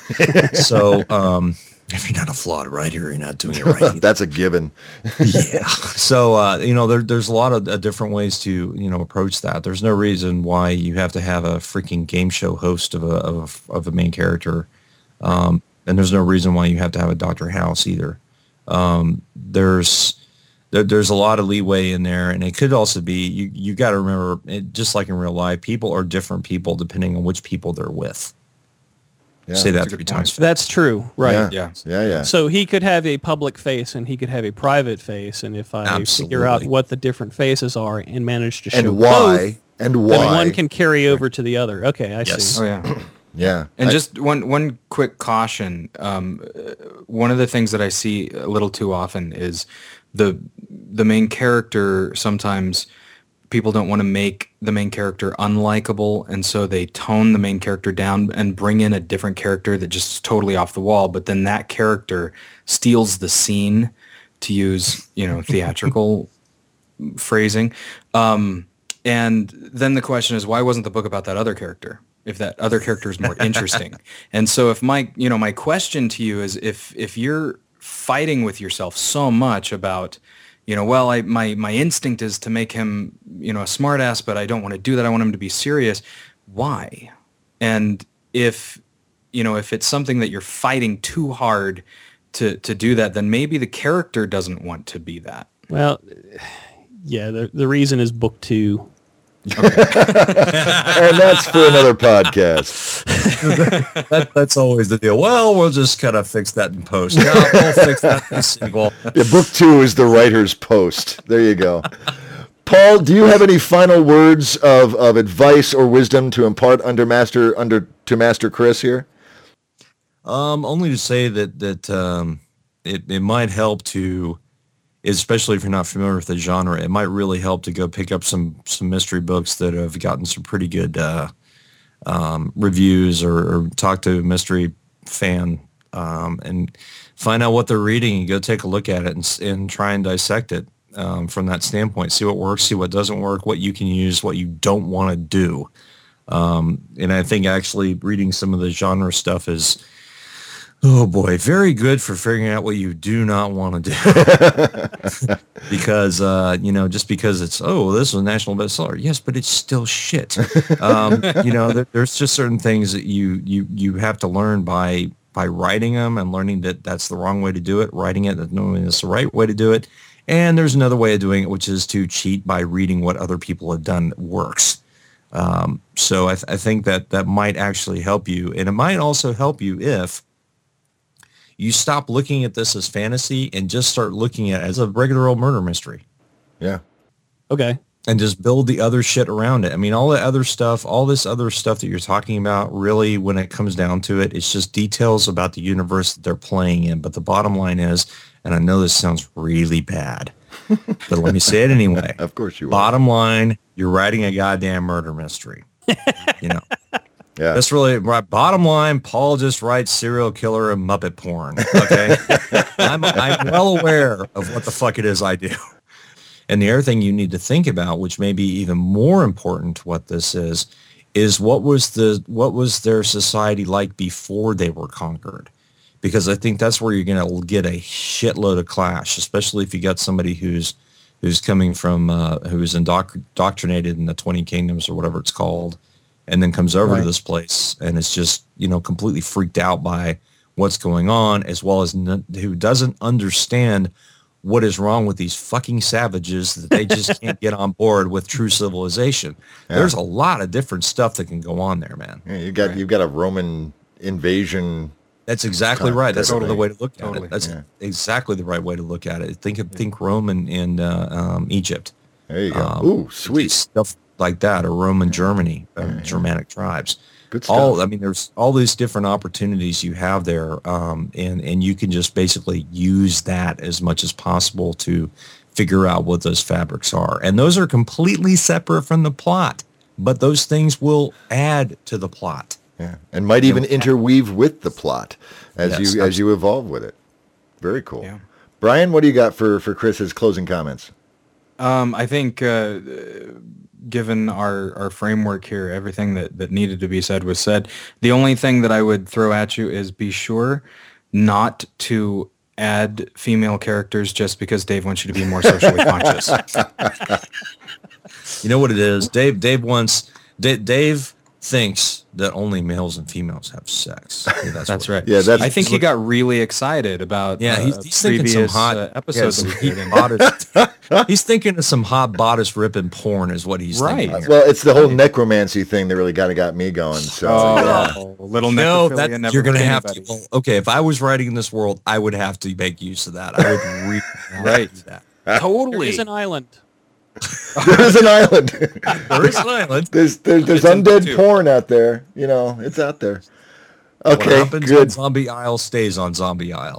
S3: So um, if you're not a flawed writer, you're not doing it right either.
S1: That's a given.
S3: Yeah. So, uh, you know, there, there's a lot of uh, different ways to, you know, approach that. There's no reason why you have to have a freaking game show host of a, of, of a main character. Um, and there's no reason why you have to have a Doctor House either. Um, there's, there, there's a lot of leeway in there. And it could also be, you, you got to remember, it, just like in real life, people are different people depending on which people they're with.
S1: Yeah.
S3: Say that
S2: That's a
S3: three
S2: good
S3: times.
S2: point.
S5: That's true, right?
S1: Yeah.
S2: Yeah.
S1: Yeah, yeah.
S5: So he could have a public face and he could have a private face, and if I figure out
S3: Absolutely.
S5: what the different faces are and manage to show
S1: And why?
S5: both,
S1: And
S5: then
S1: why?
S5: one can carry over to the other. Okay, I
S3: Yes.
S5: see.
S2: Oh yeah.
S1: Yeah.
S2: And
S1: I-
S2: just one one quick caution. Um, uh, one of the things that I see a little too often is the the main character. Sometimes people don't want to make the main character unlikable, and so they tone the main character down and bring in a different character that just is totally off the wall. But then that character steals the scene, to use you know theatrical phrasing. Um, and then the question is, why wasn't the book about that other character? If that other character is more interesting. And so if my, you know, my question to you is if, if you're fighting with yourself so much about, you know, well, I, my, my instinct is to make him, you know, a smart ass, but I don't want to do that. I want him to be serious. Why? And if, you know, if it's something that you're fighting too hard to, to do that, then maybe the character doesn't want to be that.
S5: Well, yeah, the the reason is book two.
S1: and that's for another podcast.
S3: that, that's always the deal. Well, we'll just kind of fix that in post. No, we'll fix that in the sequel.
S1: Yeah, book two is the writer's post. There you go. Paul, do you have any final words of, of advice or wisdom to impart under master under to Master Chris here?
S3: Um, only to say that that um, it it might help to, especially if you're not familiar with the genre, it might really help to go pick up some some mystery books that have gotten some pretty good uh, um, reviews, or, or talk to a mystery fan um, and find out what they're reading and go take a look at it and, and try and dissect it um, from that standpoint. See what works, see what doesn't work, what you can use, what you don't want to do. Um, and I think actually reading some of the genre stuff is Oh boy, very good for figuring out what you do not want to do. Because, uh, you know, just because it's, oh, this was a national bestseller. Yes, but it's still shit. Um, you know, there, there's just certain things that you, you, you have to learn by, by writing them and learning that that's the wrong way to do it, writing it, that knowing it's the right way to do it. And there's another way of doing it, which is to cheat by reading what other people have done that works. Um, so I, th- I think that that might actually help you. And it might also help you if you stop looking at this as fantasy and just start looking at it as a regular old murder mystery.
S1: Yeah.
S5: Okay.
S3: And just build the other shit around it. I mean, all the other stuff, all this other stuff that you're talking about, really, when it comes down to it, it's just details about the universe that they're playing in. But the bottom line is, and I know this sounds really bad, but let me say it anyway.
S1: Of course you are.
S3: Bottom line, you're writing a goddamn murder mystery. You know.
S1: Yeah.
S3: That's really right. Bottom line, Paul just writes serial killer and Muppet porn. Okay. I'm, I'm well aware of what the fuck it is I do. And the other thing you need to think about, which may be even more important to what this is, is what was the what was their society like before they were conquered? Because I think that's where you're going to get a shitload of clash, especially if you got somebody who's who's coming from uh, who's indoctr- indoctrinated in the twenty kingdoms or whatever it's called, and then comes over
S5: Right.
S3: to this place and is just, you know, completely freaked out by what's going on, as well as n- who doesn't understand what is wrong with these fucking savages that they just can't get on board with true civilization.
S1: Yeah.
S3: There's a lot of different stuff that can go on there, man.
S1: Yeah, you got
S2: Right.
S1: you've got a Roman invasion.
S3: That's exactly
S1: Totally.
S3: right. That's
S1: Totally.
S3: the way to look at
S2: Totally.
S3: it. That's
S1: Yeah.
S3: exactly the right way to look at it. Think of think Rome and, and uh, um, Egypt.
S1: There you go.
S3: Um,
S1: Ooh, sweet.
S3: Stuff like that, or Roman Germany, uh, Germanic tribes.
S1: Good stuff.
S3: All I mean, there's all these different opportunities you have there, um, and and you can just basically use that as much as possible to figure out what those fabrics are, and those are completely separate from the plot. But those things will add to the plot.
S1: Yeah, and might even interweave with the plot as
S3: Yes,
S1: you as you evolve with it. Very cool.
S2: Yeah.
S1: Brian, what do you got for for Chris's closing comments?
S2: Um, I think, uh, given our, our framework here, everything that, that needed to be said was said. The only thing that I would throw at you is be sure not to add female characters just because Dave wants you to be more socially conscious.
S3: You know what it is? Dave Dave wants D- Dave thinks that only males and females have sex. Yeah, that's
S2: That's
S3: what-
S2: right.
S1: Yeah, that's-
S2: I think he got really excited about
S3: Yeah,
S2: uh,
S3: he's, he's thinking some
S2: previous
S3: hot
S2: uh, episodes
S3: yes,
S2: that we did.
S3: he bodice, he's thinking of some hot bodice ripping porn is what he's
S2: Right.
S3: thinking. here.
S1: Well, it's the whole necromancy thing that really kind of got me going. So yeah.
S2: Oh, little
S3: No,
S2: necrophilia
S3: that,
S2: never
S3: you're going to
S2: hurt
S3: have to.
S2: anybody.
S3: Well, okay, if I was writing in this world, I would have to make use of that. I would really have to
S2: Right.
S3: do that.
S5: There
S2: Totally.
S5: is an island.
S1: There's an island.
S3: There is an island.
S1: There's there's, there's
S2: It's in
S1: undead
S2: too.
S1: porn out there. You know, it's out there.
S3: What
S1: Okay,
S3: happens on
S1: good.
S3: Zombie Isle stays on Zombie Isle.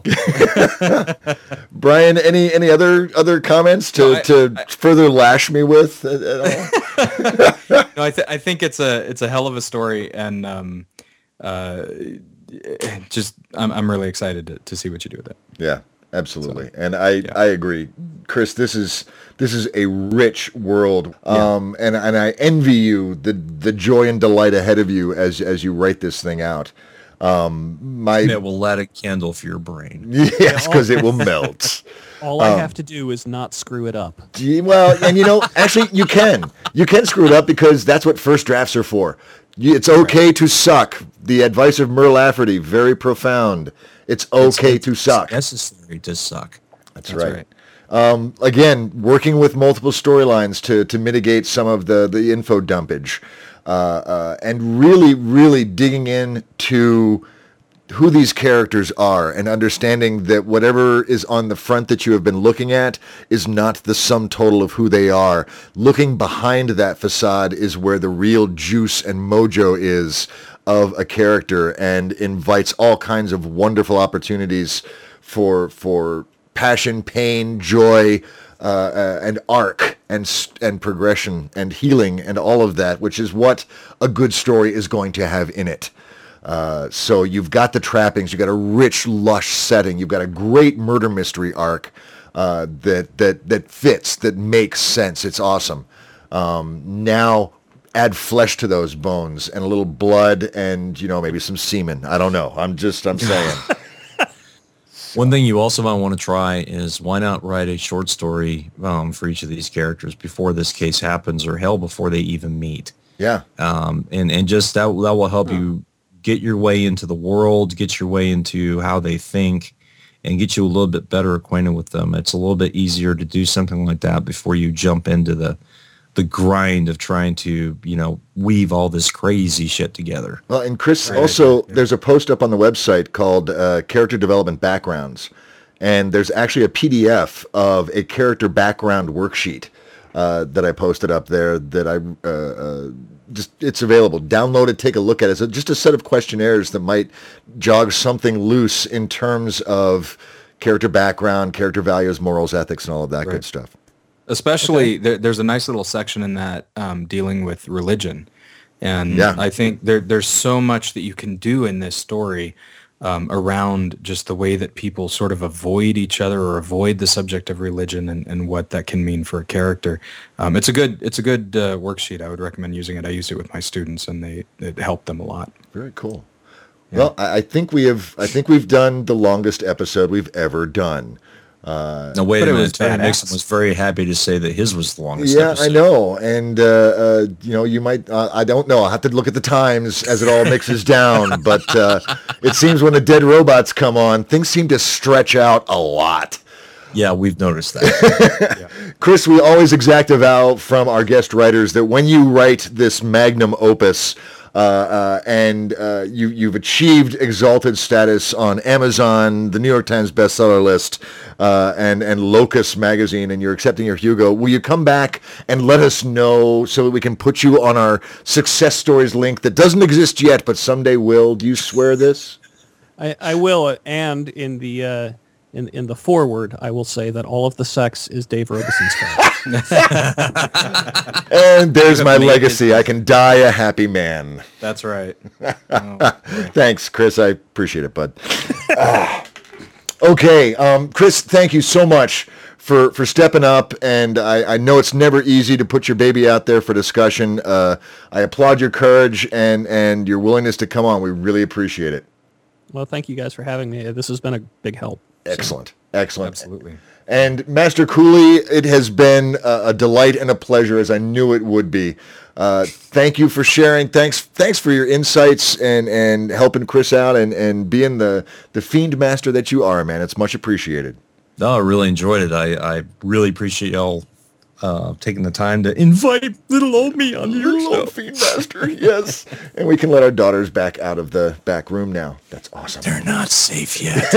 S1: Brian, any any other other comments to,
S2: No, I-
S1: to
S2: I-
S1: further lash me with at, at all?
S2: No, I, th- I think it's a it's a hell of a story, and um, uh, just I'm I'm really excited to, to see what you do with it.
S1: Yeah, absolutely. And I, I agree. Chris, this is this is a rich world. Um and, and I envy you the the joy and delight ahead of you as as you write this thing out. Um my
S3: It will let it kindle for your brain.
S1: yes, because it will melt.
S5: All I have to do is not screw it up.
S1: Gee, Well, and you know, actually, you can. You can screw it up because that's what first drafts are for. You- It's okay to suck. The advice of Merle Lafferty, very profound. It's okay to suck.
S3: Necessary to suck.
S1: That's,
S2: That's
S1: right.
S2: right.
S1: Um, again, working with multiple storylines to, to mitigate some of the, the info dumpage. Uh, uh, and really, really digging in to who these characters are and understanding that whatever is on the front that you have been looking at is not the sum total of who they are. Looking behind that facade is where the real juice and mojo is of a character, and invites all kinds of wonderful opportunities for for passion, pain, joy, uh, uh, and arc, and s- and progression, and healing, and all of that, which is what a good story is going to have in it. Uh, so you've got the trappings, you've got a rich, lush setting, you've got a great murder mystery arc uh, that that that fits, that makes sense. It's awesome. Um, now add flesh to those bones and a little blood and, you know, maybe some semen. I don't know. I'm just I'm saying.
S3: One thing you also might want to try is why not write a short story um, for each of these characters before this case happens, or hell, before they even meet.
S1: Yeah.
S3: Um, and, and just that, that will help you get your way into the world, get your way into how they think, and get you a little bit better acquainted with them. It's a little bit easier to do something like that before you jump into the the grind of trying to, you know, weave all this crazy shit together.
S1: Well, and Chris,
S2: Right.
S1: also,
S2: Yeah.
S1: there's a post up on the website called uh, Character Development Backgrounds. And there's actually a P D F of a character background worksheet uh, that I posted up there that I uh, uh, just, it's available. Download it, take a look at it. It's just a set of questionnaires that might jog something loose in terms of character background, character values, morals, ethics, and all of that
S2: Right.
S1: good stuff.
S2: Especially, there, there's a nice little section in that um, dealing with religion. And
S1: Yeah.
S2: I think there, there's so much that you can do in this story um, around just the way that people sort of avoid each other or avoid the subject of religion, and, and what that can mean for a character. Um, it's a good it's a good uh, worksheet. I would recommend using it. I used it with my students, and they it helped them a lot.
S1: Very cool. Well, I I think we have. I think we've done the longest episode we've ever done. Uh,
S3: Now, wait
S2: But
S3: a
S2: it
S3: minute.
S2: was
S3: Tony
S2: badass.
S3: Nixon was very happy to say that his was the longest
S1: yeah,
S3: episode.
S1: I know, and uh, uh, you know, you might. Uh, I don't know. I'll have to look at the times as it all mixes down. But uh, it seems when the dead robots come on, things seem to stretch out a lot.
S3: Yeah, we've noticed that.
S1: Chris, we always exact a vow from our guest writers that when you write this magnum opus, uh, uh, and uh, you, you've achieved exalted status on Amazon, the New York Times bestseller list, uh, and, and Locus magazine, and you're accepting your Hugo, will you come back and let us know so that we can put you on our success stories link that doesn't exist yet, but someday will? Do you swear this?
S5: I, I will, and in the uh, in in the foreword, I will say that all of the sex is Dave Robeson's fault.
S1: And there's
S2: You
S1: my
S2: have made
S1: legacy. I can die a happy man.
S2: That's right. Oh, boy.
S1: Thanks, Chris. I appreciate it, bud. Ah. Okay, um, Chris, thank you so much for, for stepping up, and I, I know it's never easy to put your baby out there for discussion. Uh, I applaud your courage and, and your willingness to come on. We really appreciate it.
S5: Well, thank you guys for having me. This has been a big help.
S1: Excellent. Excellent.
S2: Absolutely.
S1: And Master Cooley, it has been a, a delight and a pleasure, as I knew it would be. Uh, thank you for sharing. Thanks thanks for your insights and, and helping Chris out and, and being the, the fiend master that you are, man. It's much appreciated.
S3: No, I really enjoyed it. I, I really appreciate y'all uh, taking the time to invite little old me on your
S1: Little
S3: show.
S1: old fiend master, yes. And we can let our daughters back out of the back room now. That's awesome.
S3: They're not safe yet.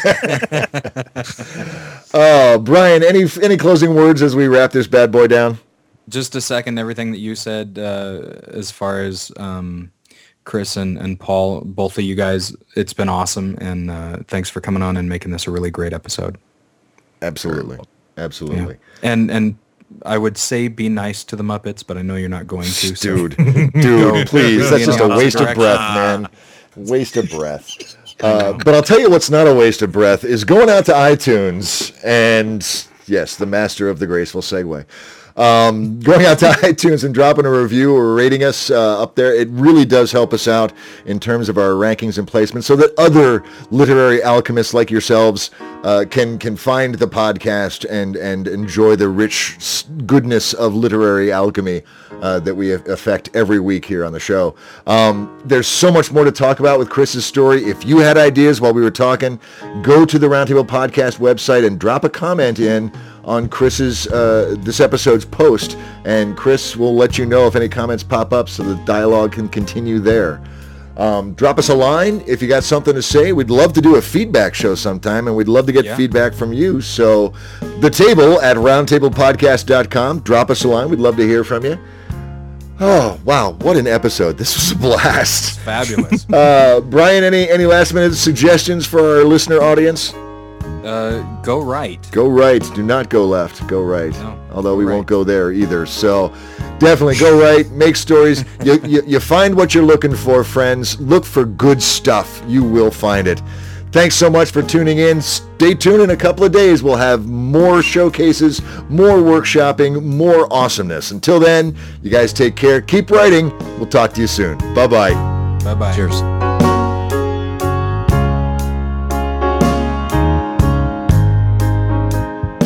S1: Uh, Brian, any any closing words as we wrap this bad boy down?
S2: Just to second everything that you said, uh, as far as um, Chris and, and Paul, both of you guys, it's been awesome, and uh, thanks for coming on and making this a really great episode.
S1: Absolutely. Absolutely.
S2: And and I would say be nice to the Muppets, but I know you're not going to. So.
S1: Dude, dude, please. That's just a
S2: Yeah.
S1: waste of breath, man. Waste of breath. Uh, but I'll tell you what's not a waste of breath is going out to iTunes and, yes, the master of the graceful segue. Um, going out to iTunes and dropping a review or rating us uh, up there, it really does help us out in terms of our rankings and placements so that other literary alchemists like yourselves uh, can can find the podcast and, and enjoy the rich s- goodness of literary alchemy uh, that we affect every week here on the show. Um, there's so much more to talk about with Chris's story. If you had ideas while we were talking, go to the Roundtable Podcast website and drop a comment in on Chris's uh, this episode's post, and Chris will let you know if any comments pop up so the dialogue can continue there. Um, drop us a line if you got something to say. We'd love to do a feedback show sometime, and we'd love to get
S2: Yeah.
S1: feedback from you. So the table at roundtable podcast dot com. Drop us a line. We'd love to hear from you. Oh, wow. What an episode. This was a blast.
S2: Fabulous.
S1: Uh, Brian, any, any last minute suggestions for our listener audience?
S2: Uh, go right.
S1: Go right. Do not go left. Go right.
S2: No,
S1: Although we
S2: go
S1: won't
S2: right.
S1: go there either. So definitely go right. Make stories. You, you, you find what you're looking for, friends. Look for good stuff. You will find it. Thanks so much for tuning in. Stay tuned. In a couple of days, we'll have more showcases, more workshopping, more awesomeness. Until then, you guys take care. Keep writing. We'll talk to you soon. Bye-bye.
S2: Bye-bye.
S3: Cheers.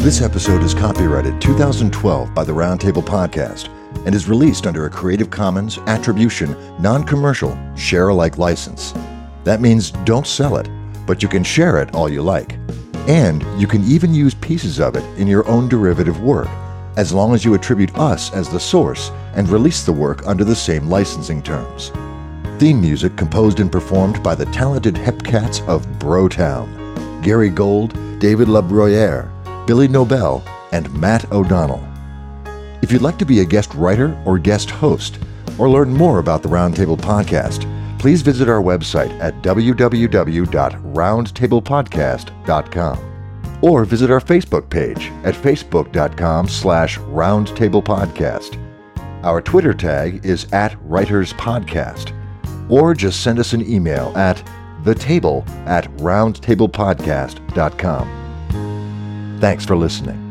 S1: This episode is copyrighted two thousand twelve by the Roundtable Podcast and is released under a Creative Commons Attribution, Non-Commercial, Share-alike license. That means don't sell it, but you can share it all you like. And you can even use pieces of it in your own derivative work, as long as you attribute us as the source and release the work under the same licensing terms. Theme music composed and performed by the talented Hepcats of Brotown, Gary Gold, David LaBruyere, Billy Nobel, and Matt O'Donnell. If you'd like to be a guest writer or guest host, or learn more about the Roundtable Podcast, please visit our website at w w w dot roundtable podcast dot com or visit our Facebook page at facebook dot com slash roundtablepodcast. Our Twitter tag is at writerspodcast, or just send us an email at thetable at roundtablepodcast dot com. Thanks for listening.